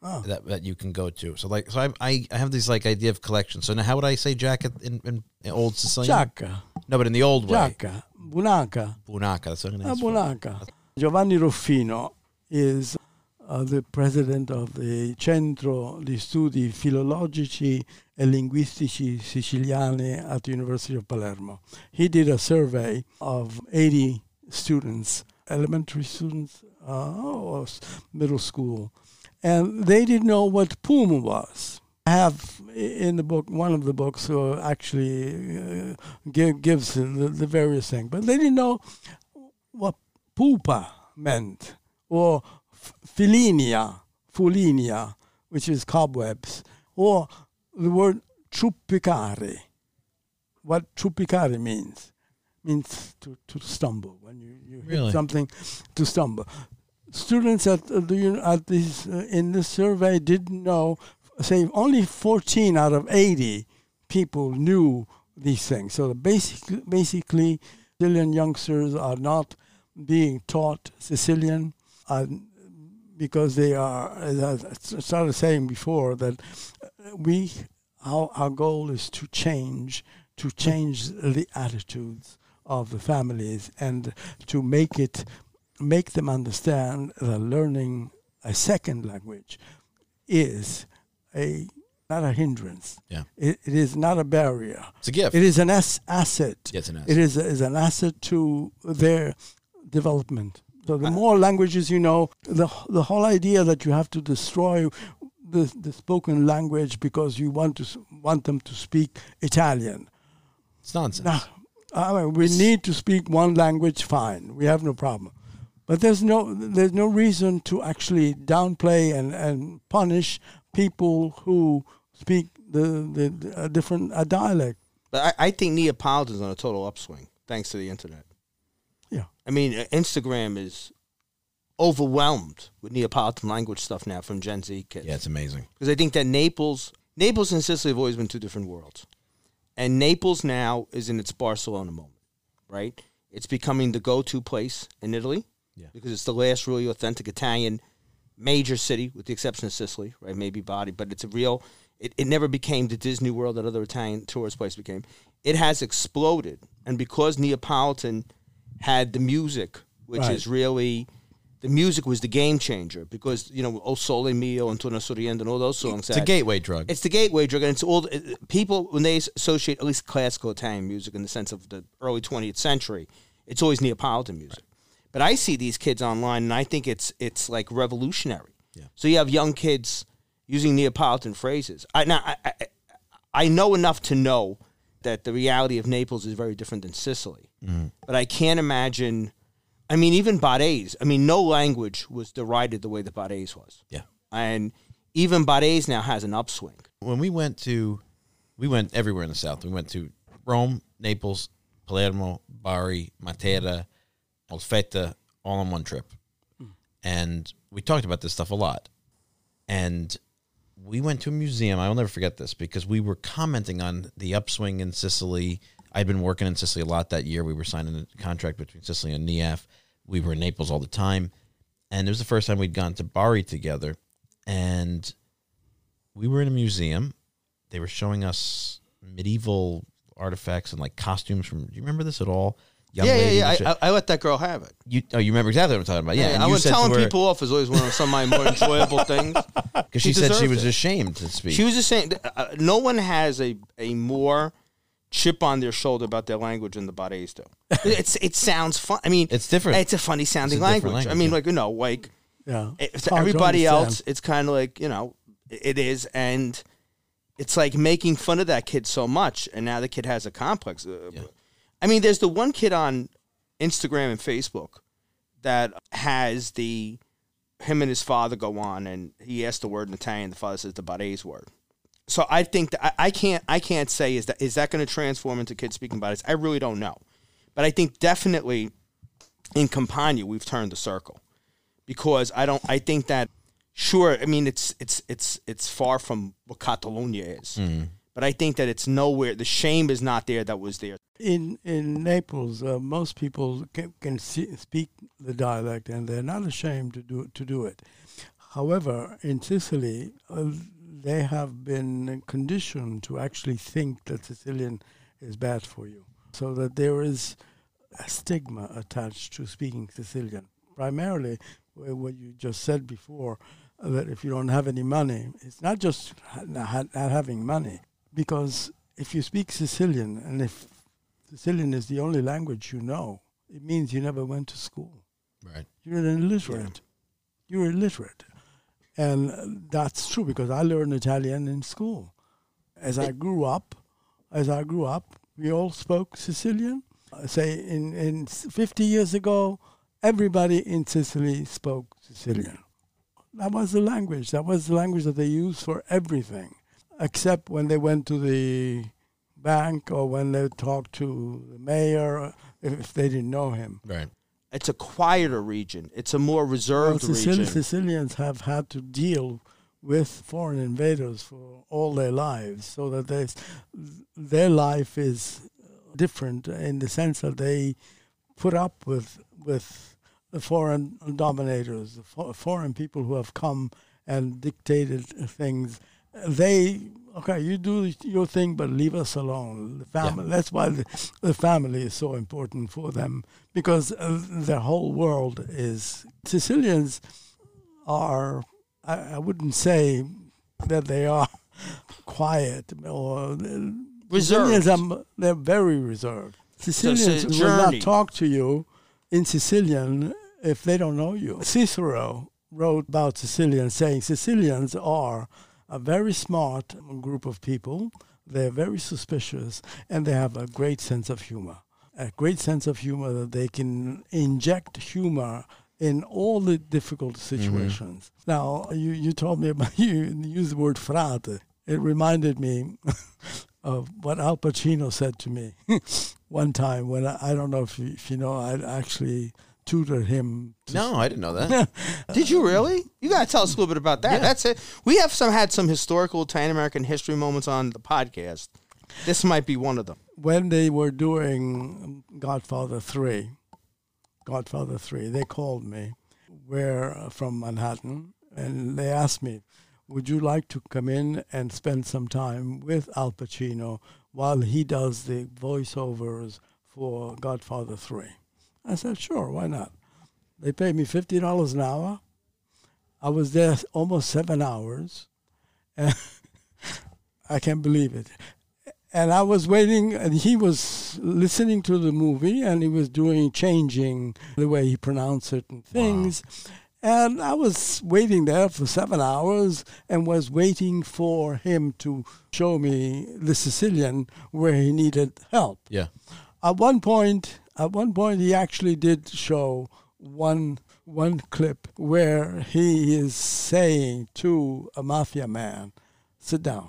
that you can go to. So I have this like idea of collection. So now how would I say jacket in old Sicilian? Giacca. No, but in the old way. Giacca. Bunaca. Bunaca. That's what I'm going to ask Bunaca. Giovanni Ruffino is the president of the Centro di Studi Filologici e Linguistici Siciliani at the University of Palermo. He did a survey of 80 students, elementary students or middle school, and they didn't know what PUM was. I have in the book, one of the books actually gives the various things, but they didn't know what pupa meant, or fulinia, which is cobwebs, or the word truppicare. What truppicare means to stumble, when you hit something, to stumble. Students in this survey didn't know. Say only 14 out of 80 people knew these things. So basically, Sicilian youngsters are not being taught Sicilian because they are, as I started saying before, that our goal is to change the attitudes of the families and to make them understand that learning a second language is not a hindrance. Yeah. It is not a barrier. It's a gift. It is an asset. Yeah, it's an asset. It is an asset to their development. So the more languages you know, the whole idea that you have to destroy the spoken language because you want them to speak Italian. It's nonsense. Now, we need to speak one language, fine. We have no problem. But there's no reason to actually downplay and punish people who speak a different dialect. But I think Neapolitan's on a total upswing thanks to the internet. Yeah. I mean, Instagram is overwhelmed with Neapolitan language stuff now from Gen Z kids. Yeah, it's amazing. Because I think that Naples and Sicily have always been two different worlds. And Naples now is in its Barcelona moment, right? It's becoming the go-to place in Italy. Yeah. Because it's the last really authentic Italian major city, with the exception of Sicily, right? Maybe Bari, but it's a real. It never became the Disney World that other Italian tourist places became. It has exploded, and because Neapolitan had the music, which is really, the music was the game changer. Because O Sole Mio and Torna Sorriendo and all those songs. It's a gateway drug. It's the gateway drug, and it's all people when they associate at least classical Italian music in the sense of the early 20th century. It's always Neapolitan music. Right. But I see these kids online, and I think it's like revolutionary. Yeah. So you have young kids using Neapolitan phrases. I know enough to know that the reality of Naples is very different than Sicily. Mm-hmm. But I can't imagine. I mean, even Barese. I mean, no language was derided the way that Barese was. Yeah. And even Barese now has an upswing. When we went everywhere in the South. We went to Rome, Naples, Palermo, Bari, Matera, Molfetta, all on one trip. And we talked about this stuff a lot. And we went to a museum. I will never forget this because we were commenting on the upswing in Sicily. I'd been working in Sicily a lot that year. We were signing a contract between Sicily and NIAF. We were in Naples all the time. And it was the first time we'd gone to Bari together. And we were in a museum. They were showing us medieval artifacts and like costumes from. Do you remember this at all? I let that girl have it. You remember exactly what I'm talking about. Yeah, I was telling people off is always one of some of my more enjoyable things. Because she said she was ashamed to speak. She was ashamed. No one has a more chip on their shoulder about their language than the Barese do. It sounds fun. I mean, it's different. It's a funny sounding language. I mean, to hard everybody to else, it's kind of like it is, and it's like making fun of that kid so much, and now the kid has a complex. I mean, there's the one kid on Instagram and Facebook that has him and his father go on, and he asks the word in Italian. The father says the Barese word. So I think that I can't say is that going to transform into kids speaking Barese? I really don't know, but I think definitely in Campania we've turned the circle because I think that sure. I mean, it's far from what Catalonia is. Mm. But I think that it's nowhere. The shame is not there that was there. In Naples, most people can speak the dialect, and they're not ashamed to do it. However, in Sicily, they have been conditioned to actually think that Sicilian is bad for you, so that there is a stigma attached to speaking Sicilian. Primarily, what you just said before, that if you don't have any money, it's not just not having money, because if you speak Sicilian, and if Sicilian is the only language you know, it means you never went to school. Right. You're an illiterate. Yeah. You're illiterate. And that's true, because I learned Italian in school. As I grew up, we all spoke Sicilian. Say in 50 years ago, everybody in Sicily spoke Sicilian. That was the language. That was the language that they used for everything, except when they went to the bank or when they talked to the mayor, if they didn't know him. Right. It's a quieter region. It's a more reserved region. Sicilians have had to deal with foreign invaders for all their lives, so that their life is different in the sense that they put up with the foreign dominators, the foreign people who have come and dictated things. You do your thing, but leave us alone. The family. Yeah. That's why the family is so important for them, because their whole world is. Sicilians are, I wouldn't say that they are quiet or reserved. They're very reserved. Sicilians will not talk to you in Sicilian if they don't know you. Cicero wrote about Sicilians, saying Sicilians are a very smart group of people. They're very suspicious, and they have a great sense of humor. A great sense of humor that they can inject humor in all the difficult situations. Mm-hmm. Now, you told me about, you used the word frate. It reminded me of what Al Pacino said to me one time when I don't know if you know, I actually tutored him. No, I didn't know that. Did you really? You got to tell us a little bit about that. Yeah. That's it. We have had some historical Italian-American history moments on the podcast. This might be one of them. When they were doing Godfather 3, they called me. We're from Manhattan, and they asked me, would you like to come in and spend some time with Al Pacino while he does the voiceovers for Godfather 3? I said, sure, why not? They paid me $50 an hour. I was there almost 7 hours. And I can't believe it. And I was waiting, and he was listening to the movie, and he was changing the way he pronounced certain things. Wow. And I was waiting there for 7 hours and was waiting for him to show me the Sicilian where he needed help. Yeah. At one point, he actually did show one clip where he is saying to a mafia man, sit down,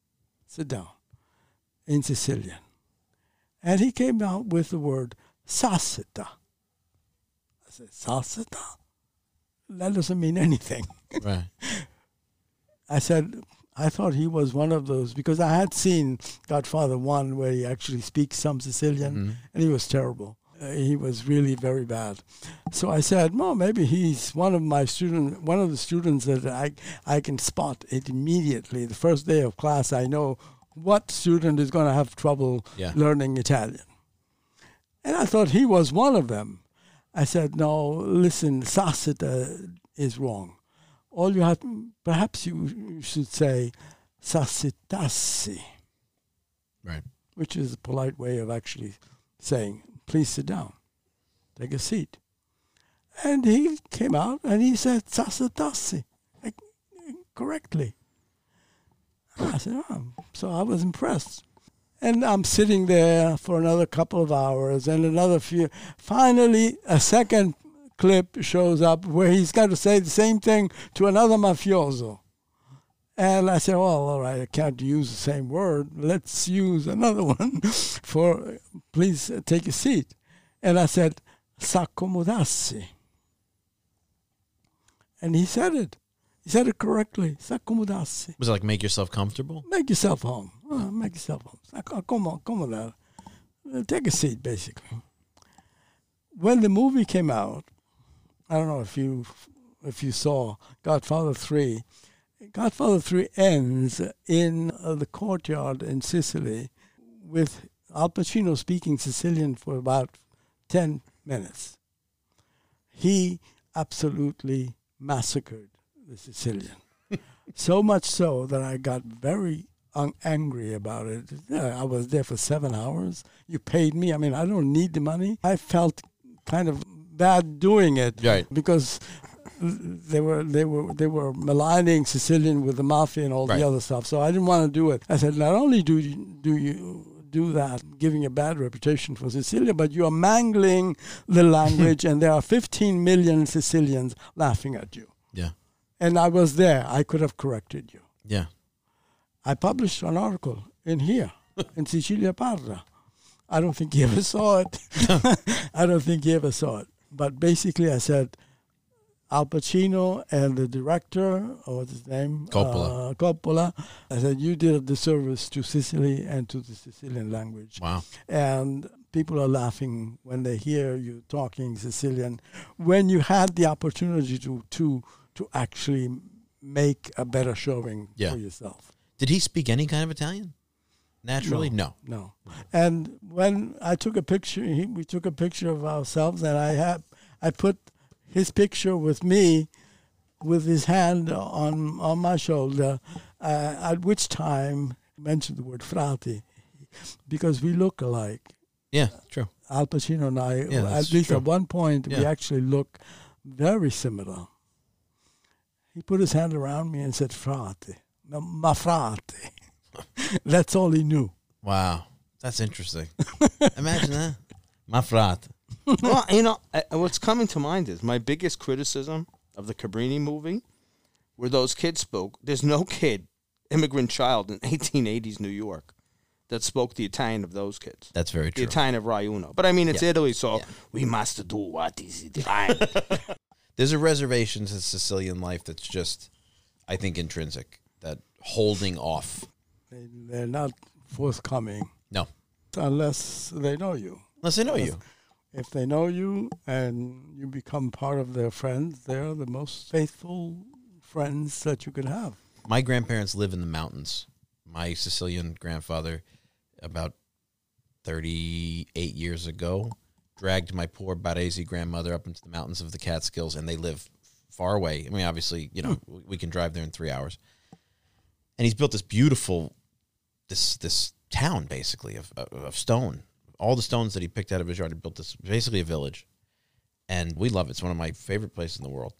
in Sicilian. And he came out with the word sassita. I said, sassita? That doesn't mean anything. Right. I said, I thought he was one of those, because I had seen Godfather 1 where he actually speaks some Sicilian, and he was terrible. He was really very bad. So I said, well, maybe he's one of the students that I can spot it immediately. The first day of class, I know what student is going to have trouble learning Italian. And I thought he was one of them. I said, no, listen, sassita is wrong. All you have, perhaps you should say sassitassi. Right. Which is a polite way of actually saying, please sit down, take a seat. And he came out and he said sassitassi, correctly. I said, oh. So I was impressed. And I'm sitting there for another couple of hours and another few. Finally, a second clip shows up where he's got to say the same thing to another mafioso. And I said, well, all right, I can't use the same word. Let's use another one for, please take a seat. And I said, s'accomodassi. And he said it. He said it correctly. S'accomodassi. Was it like make yourself comfortable? Make yourself home. Make yourself home. Accomodare. Take a seat, basically. When the movie came out, I don't know if you if you saw Godfather 3. Godfather 3 ends in the courtyard in Sicily with Al Pacino speaking Sicilian for about 10 minutes. He absolutely massacred the Sicilian. So much so that I got very angry about it. I was there for 7 hours. You paid me. I mean, I don't need the money. I felt kind of bad doing it, right? Because they were maligning Sicilian with the mafia and all the other stuff. So I didn't want to do it. I said, not only do you do that, giving a bad reputation for Sicilia, but you are mangling the language, and there are 15 million Sicilians laughing at you. Yeah. And I was there. I could have corrected you. Yeah. I published an article in here, in Sicilia Parla. I don't think he ever saw it. I don't think he ever saw it. But basically I said, Al Pacino and the director, or what's his name? Coppola. I said, you did a disservice to Sicily and to the Sicilian language. Wow. And people are laughing when they hear you talking Sicilian, when you had the opportunity to actually make a better showing for yourself. Did he speak any kind of Italian? Naturally? No. And when I took a picture, we took a picture of ourselves, and I put his picture with me, with his hand on my shoulder, at which time I mentioned the word frati, because we look alike. Yeah, true. Al Pacino and I, at least at one point, we actually look very similar. He put his hand around me and said, frate, ma frate. That's all he knew. Wow. That's interesting. Imagine that. Ma frate. Well, you know, what's coming to mind is my biggest criticism of the Cabrini movie, where those kids spoke. There's no kid, immigrant child in 1880s New York, that spoke the Italian of those kids. That's very true. The Italian of Raiuno. But I mean, it's Italy, so we must do what is Italian. There's a reservation to Sicilian life that's just, I think, intrinsic, that holding off. They're not forthcoming. No. Unless they know you. Unless they know you. If they know you and you become part of their friends, they're the most faithful friends that you could have. My grandparents live in the mountains. My Sicilian grandfather, about 38 years ago, dragged my poor Baresi grandmother up into the mountains of the Catskills, and they live far away. I mean, obviously, you know, we can drive there in 3 hours. And he's built this beautiful, this town, basically, of stone. All the stones that he picked out of his yard, he built this, basically a village. And we love it. It's one of my favorite places in the world.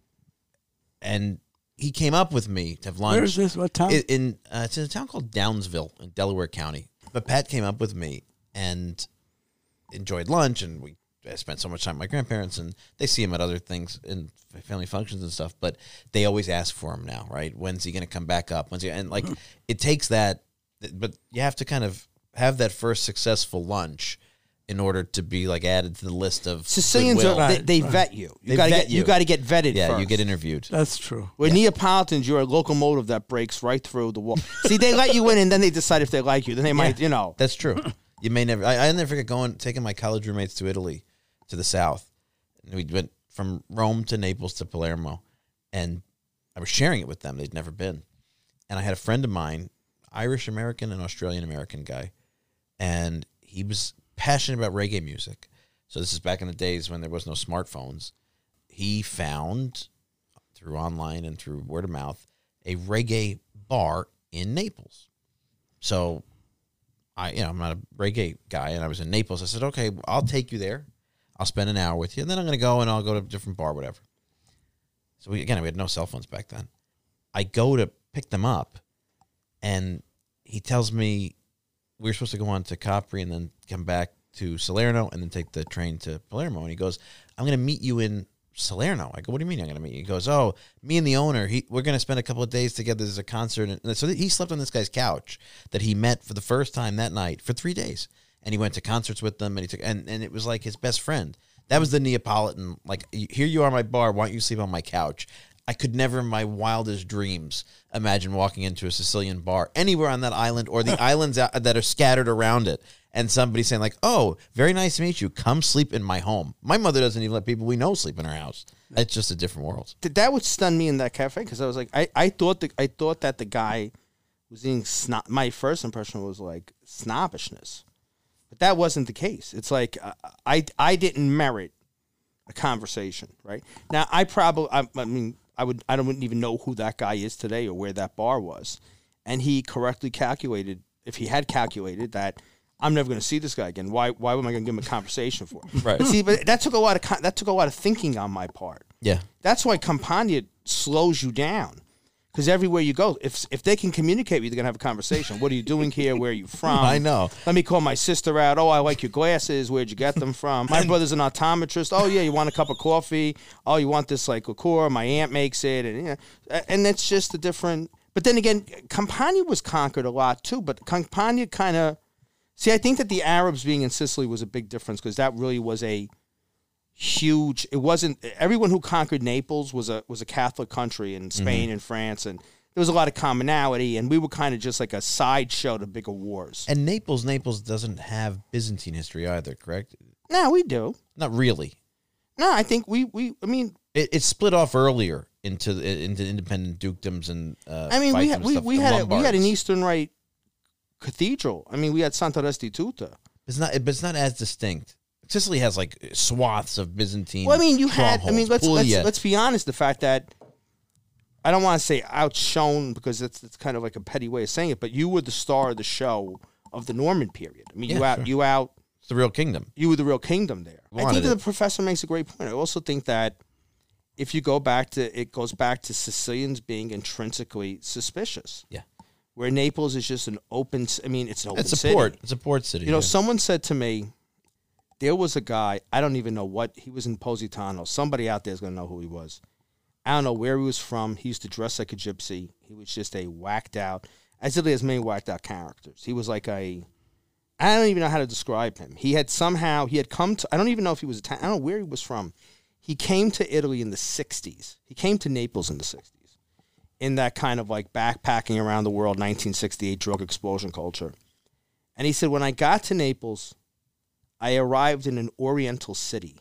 And he came up with me to have lunch. Where is this? What town? It's in a town called Downsville in Delaware County. But Pat came up with me and enjoyed lunch, and I spent so much time with my grandparents, and they see him at other things in family functions and stuff, but they always ask for him now, right? When's he going to come back up? And like, it takes that, but you have to kind of have that first successful lunch in order to be like added to the list of Sicilians. They vet you. You got to get vetted. Yeah, first. You get interviewed. That's true. With Neapolitans, you're a locomotive that breaks right through the wall. See, they let you in, and then they decide if they like you. Then they might, you know. That's true. You may never. I never forget taking my college roommates to Italy, to the south. And we went from Rome to Naples to Palermo, and I was sharing it with them. They'd never been, and I had a friend of mine, Irish American and Australian American guy, and he was passionate about reggae music. So this is back in the days when there was no smartphones. He found, through online and through word of mouth, a reggae bar in Naples. So I'm not a reggae guy, and I was in Naples. I said, okay, I'll take you there. I'll spend an hour with you, and then I'm going to go, and I'll go to a different bar, whatever. So we had no cell phones back then. I go to pick them up, and he tells me we were supposed to go on to Capri and then come back to Salerno and then take the train to Palermo. And he goes, I'm going to meet you in Salerno. I go, what do you mean I'm going to meet you? He goes, oh, me and the owner, we're going to spend a couple of days together. There's a concert. And so he slept on this guy's couch that he met for the first time that night for 3 days. And he went to concerts with them, and and it was like his best friend. That was the Neapolitan, like, here you are, my bar, why don't you sleep on my couch? I could never in my wildest dreams imagine walking into a Sicilian bar anywhere on that island or the islands that are scattered around it and somebody saying like, "Oh, very nice to meet you. Come sleep in my home." My mother doesn't even let people we know sleep in her house. It's just a different world. That would stun me in that cafe because I was like, I thought that the guy was being my first impression was like snobbishness, but that wasn't the case. It's like I didn't merit a conversation. Right now, I wouldn't even know who that guy is today or where that bar was, and he correctly calculated. If he had calculated that I'm never going to see this guy again, why am I going to give him a conversation for? Right. But that took a lot of thinking on my part. Yeah. That's why Campania slows you down. Because everywhere you go, if they can communicate with you, they're going to have a conversation. What are you doing here? Where are you from? I know. Let me call my sister out. Oh, I like your glasses. Where'd you get them from? My brother's an optometrist. Oh, yeah, you want a cup of coffee? Oh, you want this like liqueur? My aunt makes it. And it's just a different... But then again, Campania was conquered a lot too. But Campania kind of... See, I think that the Arabs being in Sicily was a big difference because that really was a huge. It wasn't everyone who conquered Naples was a Catholic country in Spain and France, and there was a lot of commonality, and we were kind of just like a sideshow to bigger wars. And Naples doesn't have Byzantine history either, correct? No, we do. Not really. No, I think we I mean, it split off earlier into independent dukedoms and. I mean, we had an Eastern Rite cathedral. I mean, we had Santa Restituta. It's not as distinct. Sicily has like swaths of Byzantine. Well, I mean, let's be honest. The fact that I don't want to say outshone because it's kind of like a petty way of saying it, but you were the star of the show of the Norman period. I mean, It's the real kingdom. You were the real kingdom there. I think that the professor makes a great point. I also think that if you go back to it, goes back to Sicilians being intrinsically suspicious. Yeah. Where Naples is just an open. I mean, it's an open city. It's a port city. You know, someone said to me, there was a guy, I don't even know what, he was in Positano. Somebody out there is going to know who he was. I don't know where he was from. He used to dress like a gypsy. He was just a whacked out, as it is many whacked out characters. He was like I don't even know how to describe him. He had come to, I don't even know if he was Italian. I don't know where he was from. He came to Italy in the 60s. He came to Naples in the 60s. In that kind of like backpacking around the world, 1968 drug explosion culture. And he said, when I got to Naples, I arrived in an oriental city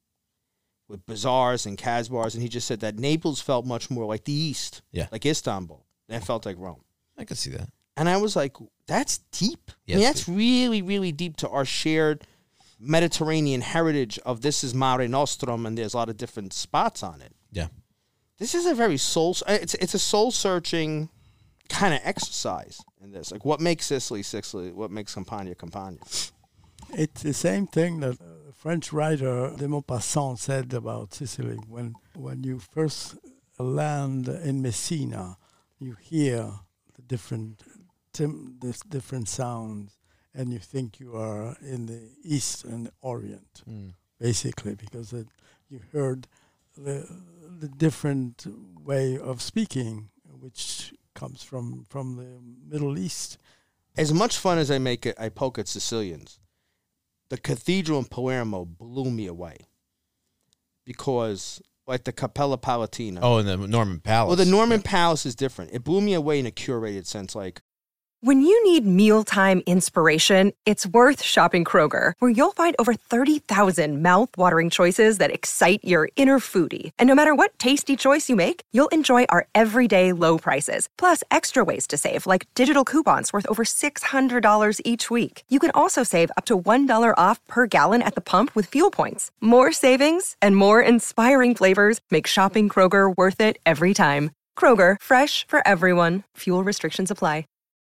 with bazaars and Casbars, and he just said that Naples felt much more like the East, like Istanbul. And it felt like Rome. I could see that. And I was like, that's deep. Yes, I mean, that's really, really deep to our shared Mediterranean heritage of this is Mare Nostrum, and there's a lot of different spots on it. Yeah. This is a very it's a soul-searching kind of exercise in this. Like, what makes Sicily, Sicily? What makes Campania, Campania? It's the same thing that a French writer, de Maupassant, said about Sicily. When you first land in Messina, you hear the different sounds, and you think you are in the East and Orient, basically, because you heard the different way of speaking, which comes from the Middle East. As much fun as I poke at Sicilians, the cathedral in Palermo blew me away because, like the Cappella Palatina. Oh, and the Norman Palace. Well, the Norman Palace is different. It blew me away in a curated sense, like. When you need mealtime inspiration, it's worth shopping Kroger, where you'll find over 30,000 mouth-watering choices that excite your inner foodie. And no matter what tasty choice you make, you'll enjoy our everyday low prices, plus extra ways to save, like digital coupons worth over $600 each week. You can also save up to $1 off per gallon at the pump with fuel points. More savings and more inspiring flavors make shopping Kroger worth it every time. Kroger, fresh for everyone. Fuel restrictions apply.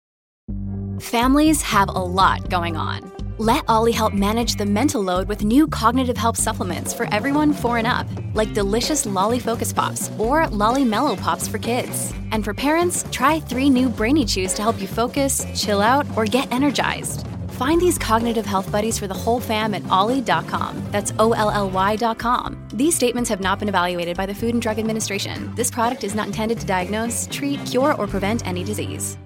Families have a lot going on. Let Ollie help manage the mental load with new cognitive help supplements for everyone 4 and up, like delicious Lolly Focus Pops or Lolly Mellow Pops for kids. And for parents, try 3 new Brainy Chews to help you focus, chill out, or get energized. Find these cognitive health buddies for the whole fam at ollie.com. That's OLLY.com. These statements have not been evaluated by the Food and Drug Administration. This product is not intended to diagnose, treat, cure, or prevent any disease.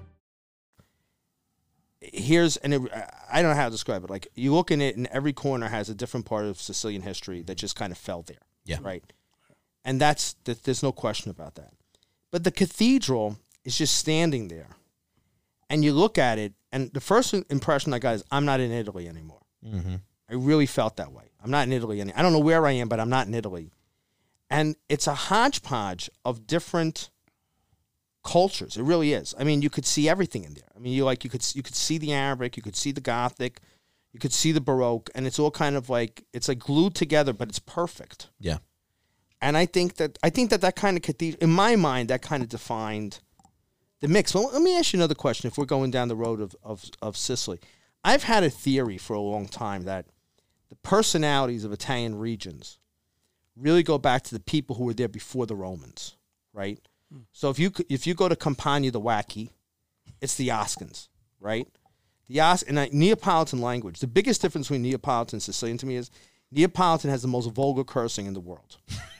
I don't know how to describe it. Like, you look in it, and every corner has a different part of Sicilian history that just kind of fell there. Yeah. Right? And there's no question about that. But the cathedral is just standing there. And you look at it, And the first impression I got is I'm not in Italy anymore. Mm-hmm. I really felt that way. I'm not in Italy anymore. I don't know where I am, but I'm not in Italy. And it's a hodgepodge of different cultures. It really is. I mean, you could see everything in there. I mean, you could see the Arabic, you could see the Gothic, you could see the Baroque, and it's all kind of like it's like glued together, but it's perfect. Yeah. And I think that kind of cathedral, in my mind, that kind of defined the mix. Well, let me ask you another question. If we're going down the road of Sicily, I've had a theory for a long time that the personalities of Italian regions really go back to the people who were there before the Romans, right? So if you go to Campania the Wacky, it's the Oscans, right? Neapolitan language. The biggest difference between Neapolitan and Sicilian to me is Neapolitan has the most vulgar cursing in the world.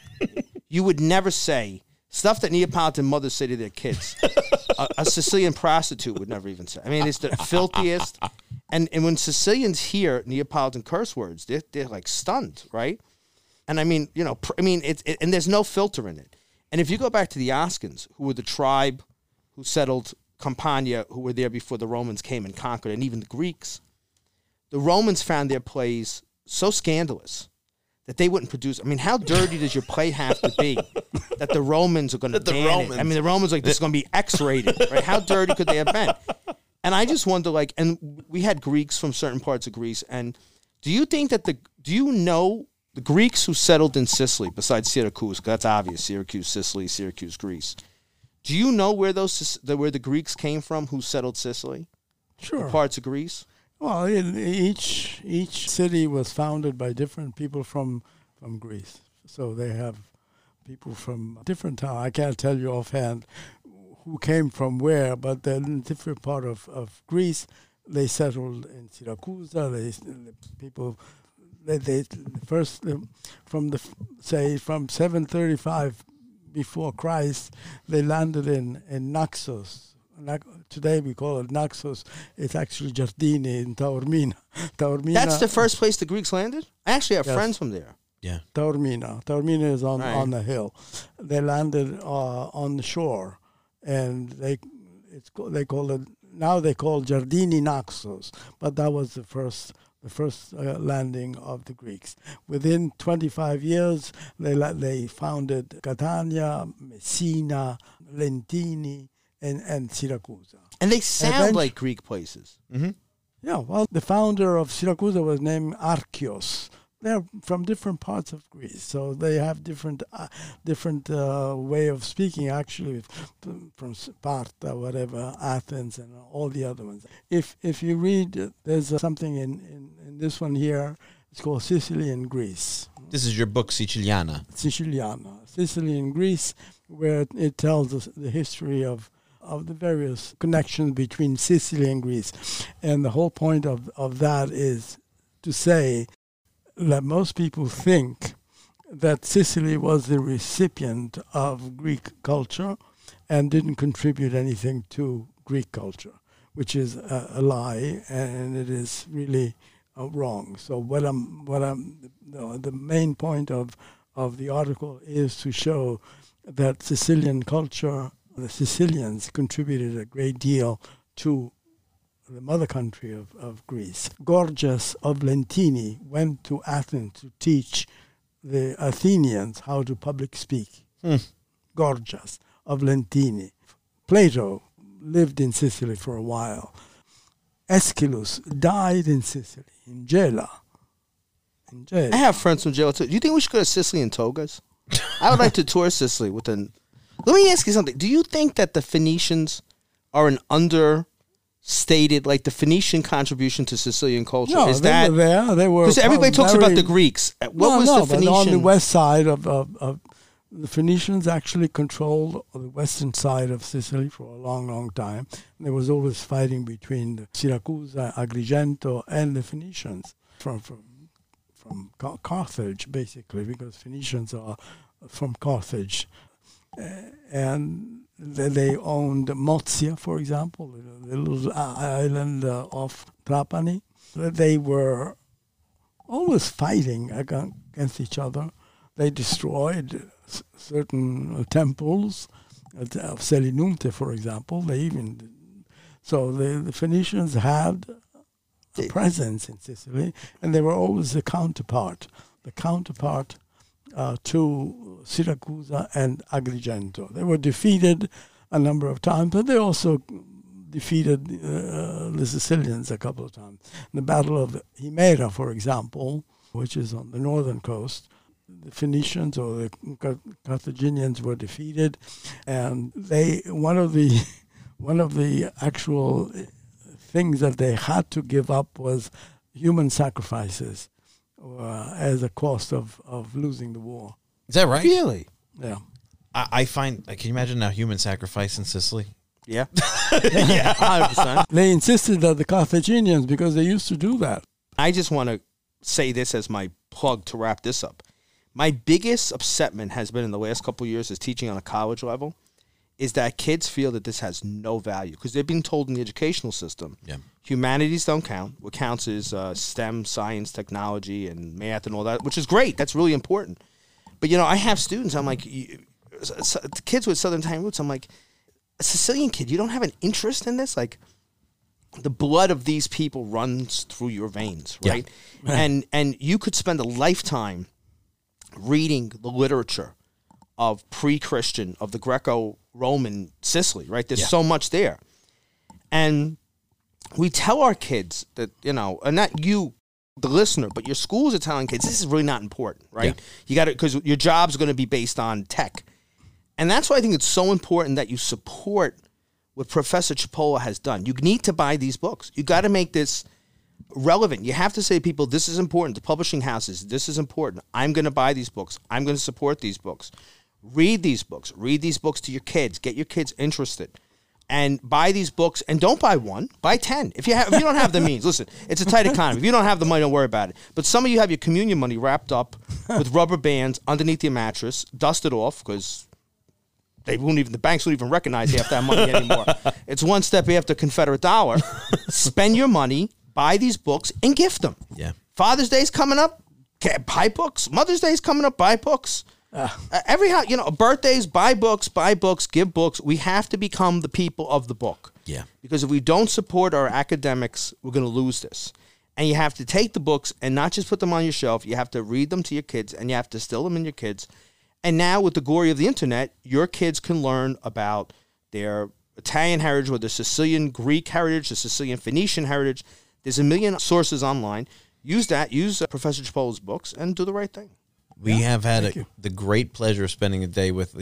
You would never say stuff that Neapolitan mothers say to their kids. A Sicilian prostitute would never even say. I mean, it's the filthiest. And when Sicilians hear Neapolitan curse words, they're like stunned, right? And I mean, and there's no filter in it. And if you go back to the Oscans, who were the tribe who settled Campania, who were there before the Romans came and conquered, and even the Greeks, the Romans found their plays so scandalous that they wouldn't produce. I mean, how dirty does your play have to be that the Romans are going to ban it? I mean, the Romans are like, this is going to be X-rated, right? How dirty could they have been? And I just wonder, like, and we had Greeks from certain parts of Greece, and do you think that do you know the Greeks who settled in Sicily, besides Syracuse, that's obvious, Syracuse, Sicily, Syracuse, Greece. Do you know where where the Greeks came from who settled Sicily? Sure. The parts of Greece? Well, each city was founded by different people from Greece. So they have people from different towns. I can't tell you offhand who came from where, but then in different part of Greece, they settled in Syracuse. They first from 735 before Christ, they landed in Naxos. Today we call it Naxos. It's actually Giardini in Taormina. That's the first place the Greeks landed? I actually have friends from there. Yeah. Taormina. Taormina is on the hill. They landed on the shore, and they call it now they call Giardini Naxos, but that was the first landing of the Greeks. Within 25 years, they founded Catania, Messina, Lentini, and Syracuse. And they sound like Greek places. Mm-hmm. Yeah, well, the founder of Syracuse was named Archios. They're from different parts of Greece, so they have different way of speaking, actually, from Sparta, whatever, Athens, and all the other ones. If you read, there's something in this one here. It's called Sicily and Greece. This is your book, Siciliana. Sicily and Greece, where it tells us the history of the various connections between Sicily and Greece. And the whole point of that is to say that most people think that Sicily was the recipient of Greek culture and didn't contribute anything to Greek culture, which is a lie, and it is really wrong. So the main point of the article is to show that Sicilian culture, the Sicilians contributed a great deal to the mother country of Greece. Gorgias of Lentini went to Athens to teach the Athenians how to public speak. Gorgias of Lentini. Plato lived in Sicily for a while. Aeschylus died in Sicily, in Gela. I have friends from Gela too. Do you think we should go to Sicily in togas? I would like to tour Sicily with an... Let me ask you something. Do you think that the Phoenicians are an understated, like the Phoenician contribution to Sicilian culture? No, they were there. They were, because everybody talks about the Greeks. What was the Phoenician? But on the west side of the Phoenicians actually controlled the western side of Sicily for a long, long time. There was always fighting between the Syracuse, Agrigento, and the Phoenicians from Carthage, basically, because Phoenicians are from Carthage. And they owned Mozia, for example, the little island off Trapani. They were always fighting against each other. They destroyed certain temples of Selinunte, for example. They even So the Phoenicians had a presence in Sicily, and they were always the counterpart to Siracusa and Agrigento. They were defeated a number of times, but they also defeated the Sicilians a couple of times. The Battle of Himera, for example, which is on the northern coast, the Phoenicians or the Carthaginians were defeated, and one of the actual things that they had to give up was human sacrifices as a cost of losing the war. Is that right? Really? Yeah. I find. Can you imagine now human sacrifice in Sicily? Yeah. Yeah, 100%. They insisted that the Carthaginians, because they used to do that. I just want to say this as my plug to wrap this up. My biggest upsetment has been in the last couple of years as teaching on a college level is that kids feel that this has no value because they're being told in the educational system, humanities don't count. What counts is STEM, science, technology, and math and all that, which is great. That's really important. But, I have students, I'm like, kids with Southern Italian roots, I'm like, a Sicilian kid, you don't have an interest in this? Like, the blood of these people runs through your veins, right? Yeah. And you could spend a lifetime reading the literature of pre-Christian, of the Greco-Roman Sicily, right? There's so much there. And we tell our kids that, and not you, the listener, but your schools are telling kids, this is really not important, right? Yeah. You got to, because your job's going to be based on tech. And that's why I think it's so important that you support what Professor Cipolla has done. You need to buy these books. You got to make this relevant. You have to say to people, this is important. The publishing houses, this is important. I'm going to buy these books. I'm going to support these books. Read these books. Read these books to your kids. Get your kids interested. And buy these books. And don't buy one. Buy 10. If you don't have the means, listen, it's a tight economy. If you don't have the money, don't worry about it. But some of you have your communion money wrapped up with rubber bands underneath your mattress, dusted off because the banks won't even recognize you have that money anymore. It's one step after Confederate dollar. Spend your money, buy these books, and gift them. Yeah. Father's Day's coming up, buy books. Mother's Day's coming up, buy books. Every house, birthdays, buy books, give books. We have to become the people of the book. Yeah. Because if we don't support our academics, we're going to lose this. And you have to take the books and not just put them on your shelf. You have to read them to your kids, and you have to instill them in your kids. And now with the glory of the internet, your kids can learn about their Italian heritage or their Sicilian Greek heritage, the Sicilian Phoenician heritage. There's a million sources online. Use that. Use Professor Cipolla's books and do the right thing. We have had the great pleasure of spending a day with,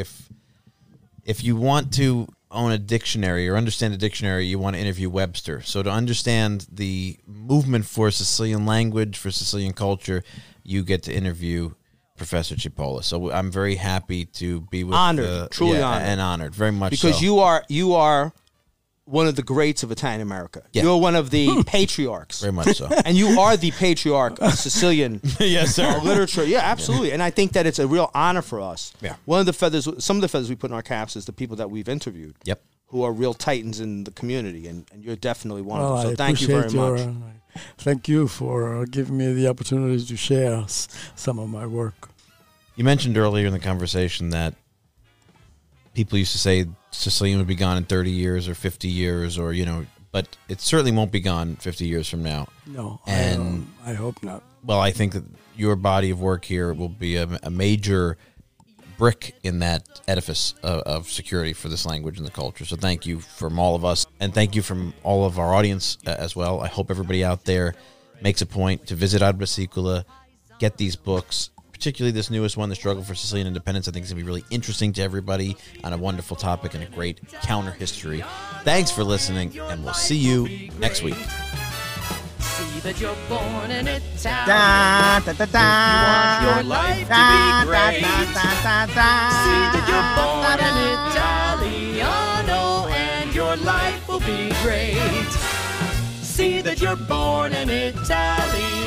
if you want to own a dictionary or understand a dictionary, you want to interview Webster. So to understand the movement for Sicilian language, for Sicilian culture, you get to interview Professor Cipolla. So I'm very happy to be with truly honored, and honored, very much because so. you are one of the greats of Italian America. Yeah. You're one of the patriarchs, very much so, and you are the patriarch of Sicilian yes, sir. Literature. Yeah, absolutely. Yeah. And I think that it's a real honor for us. Yeah. Some of the feathers we put in our caps is the people that we've interviewed. Yep. Who are real titans in the community, and you're definitely one of them. So thank you very much. Thank you for giving me the opportunity to share some of my work. You mentioned earlier in the conversation that people used to say Sicilian would be gone in 30 years or 50 years or, but it certainly won't be gone 50 years from now. No, and I hope not. Well, I think that your body of work here will be a major brick in that edifice of security for this language and the culture. So thank you from all of us, and thank you from all of our audience as well. I hope everybody out there makes a point to visit Arbor Sicula, get these books, particularly this newest one, The Struggle for Sicilian Independence. I think it's going to be really interesting to everybody on a wonderful topic and a great counter history. Thanks for listening, and we'll see you next week. See that you're born in Italy. If you want your life to be great. See that you're born in Italiano and your life will be great. See that you're born in Italy.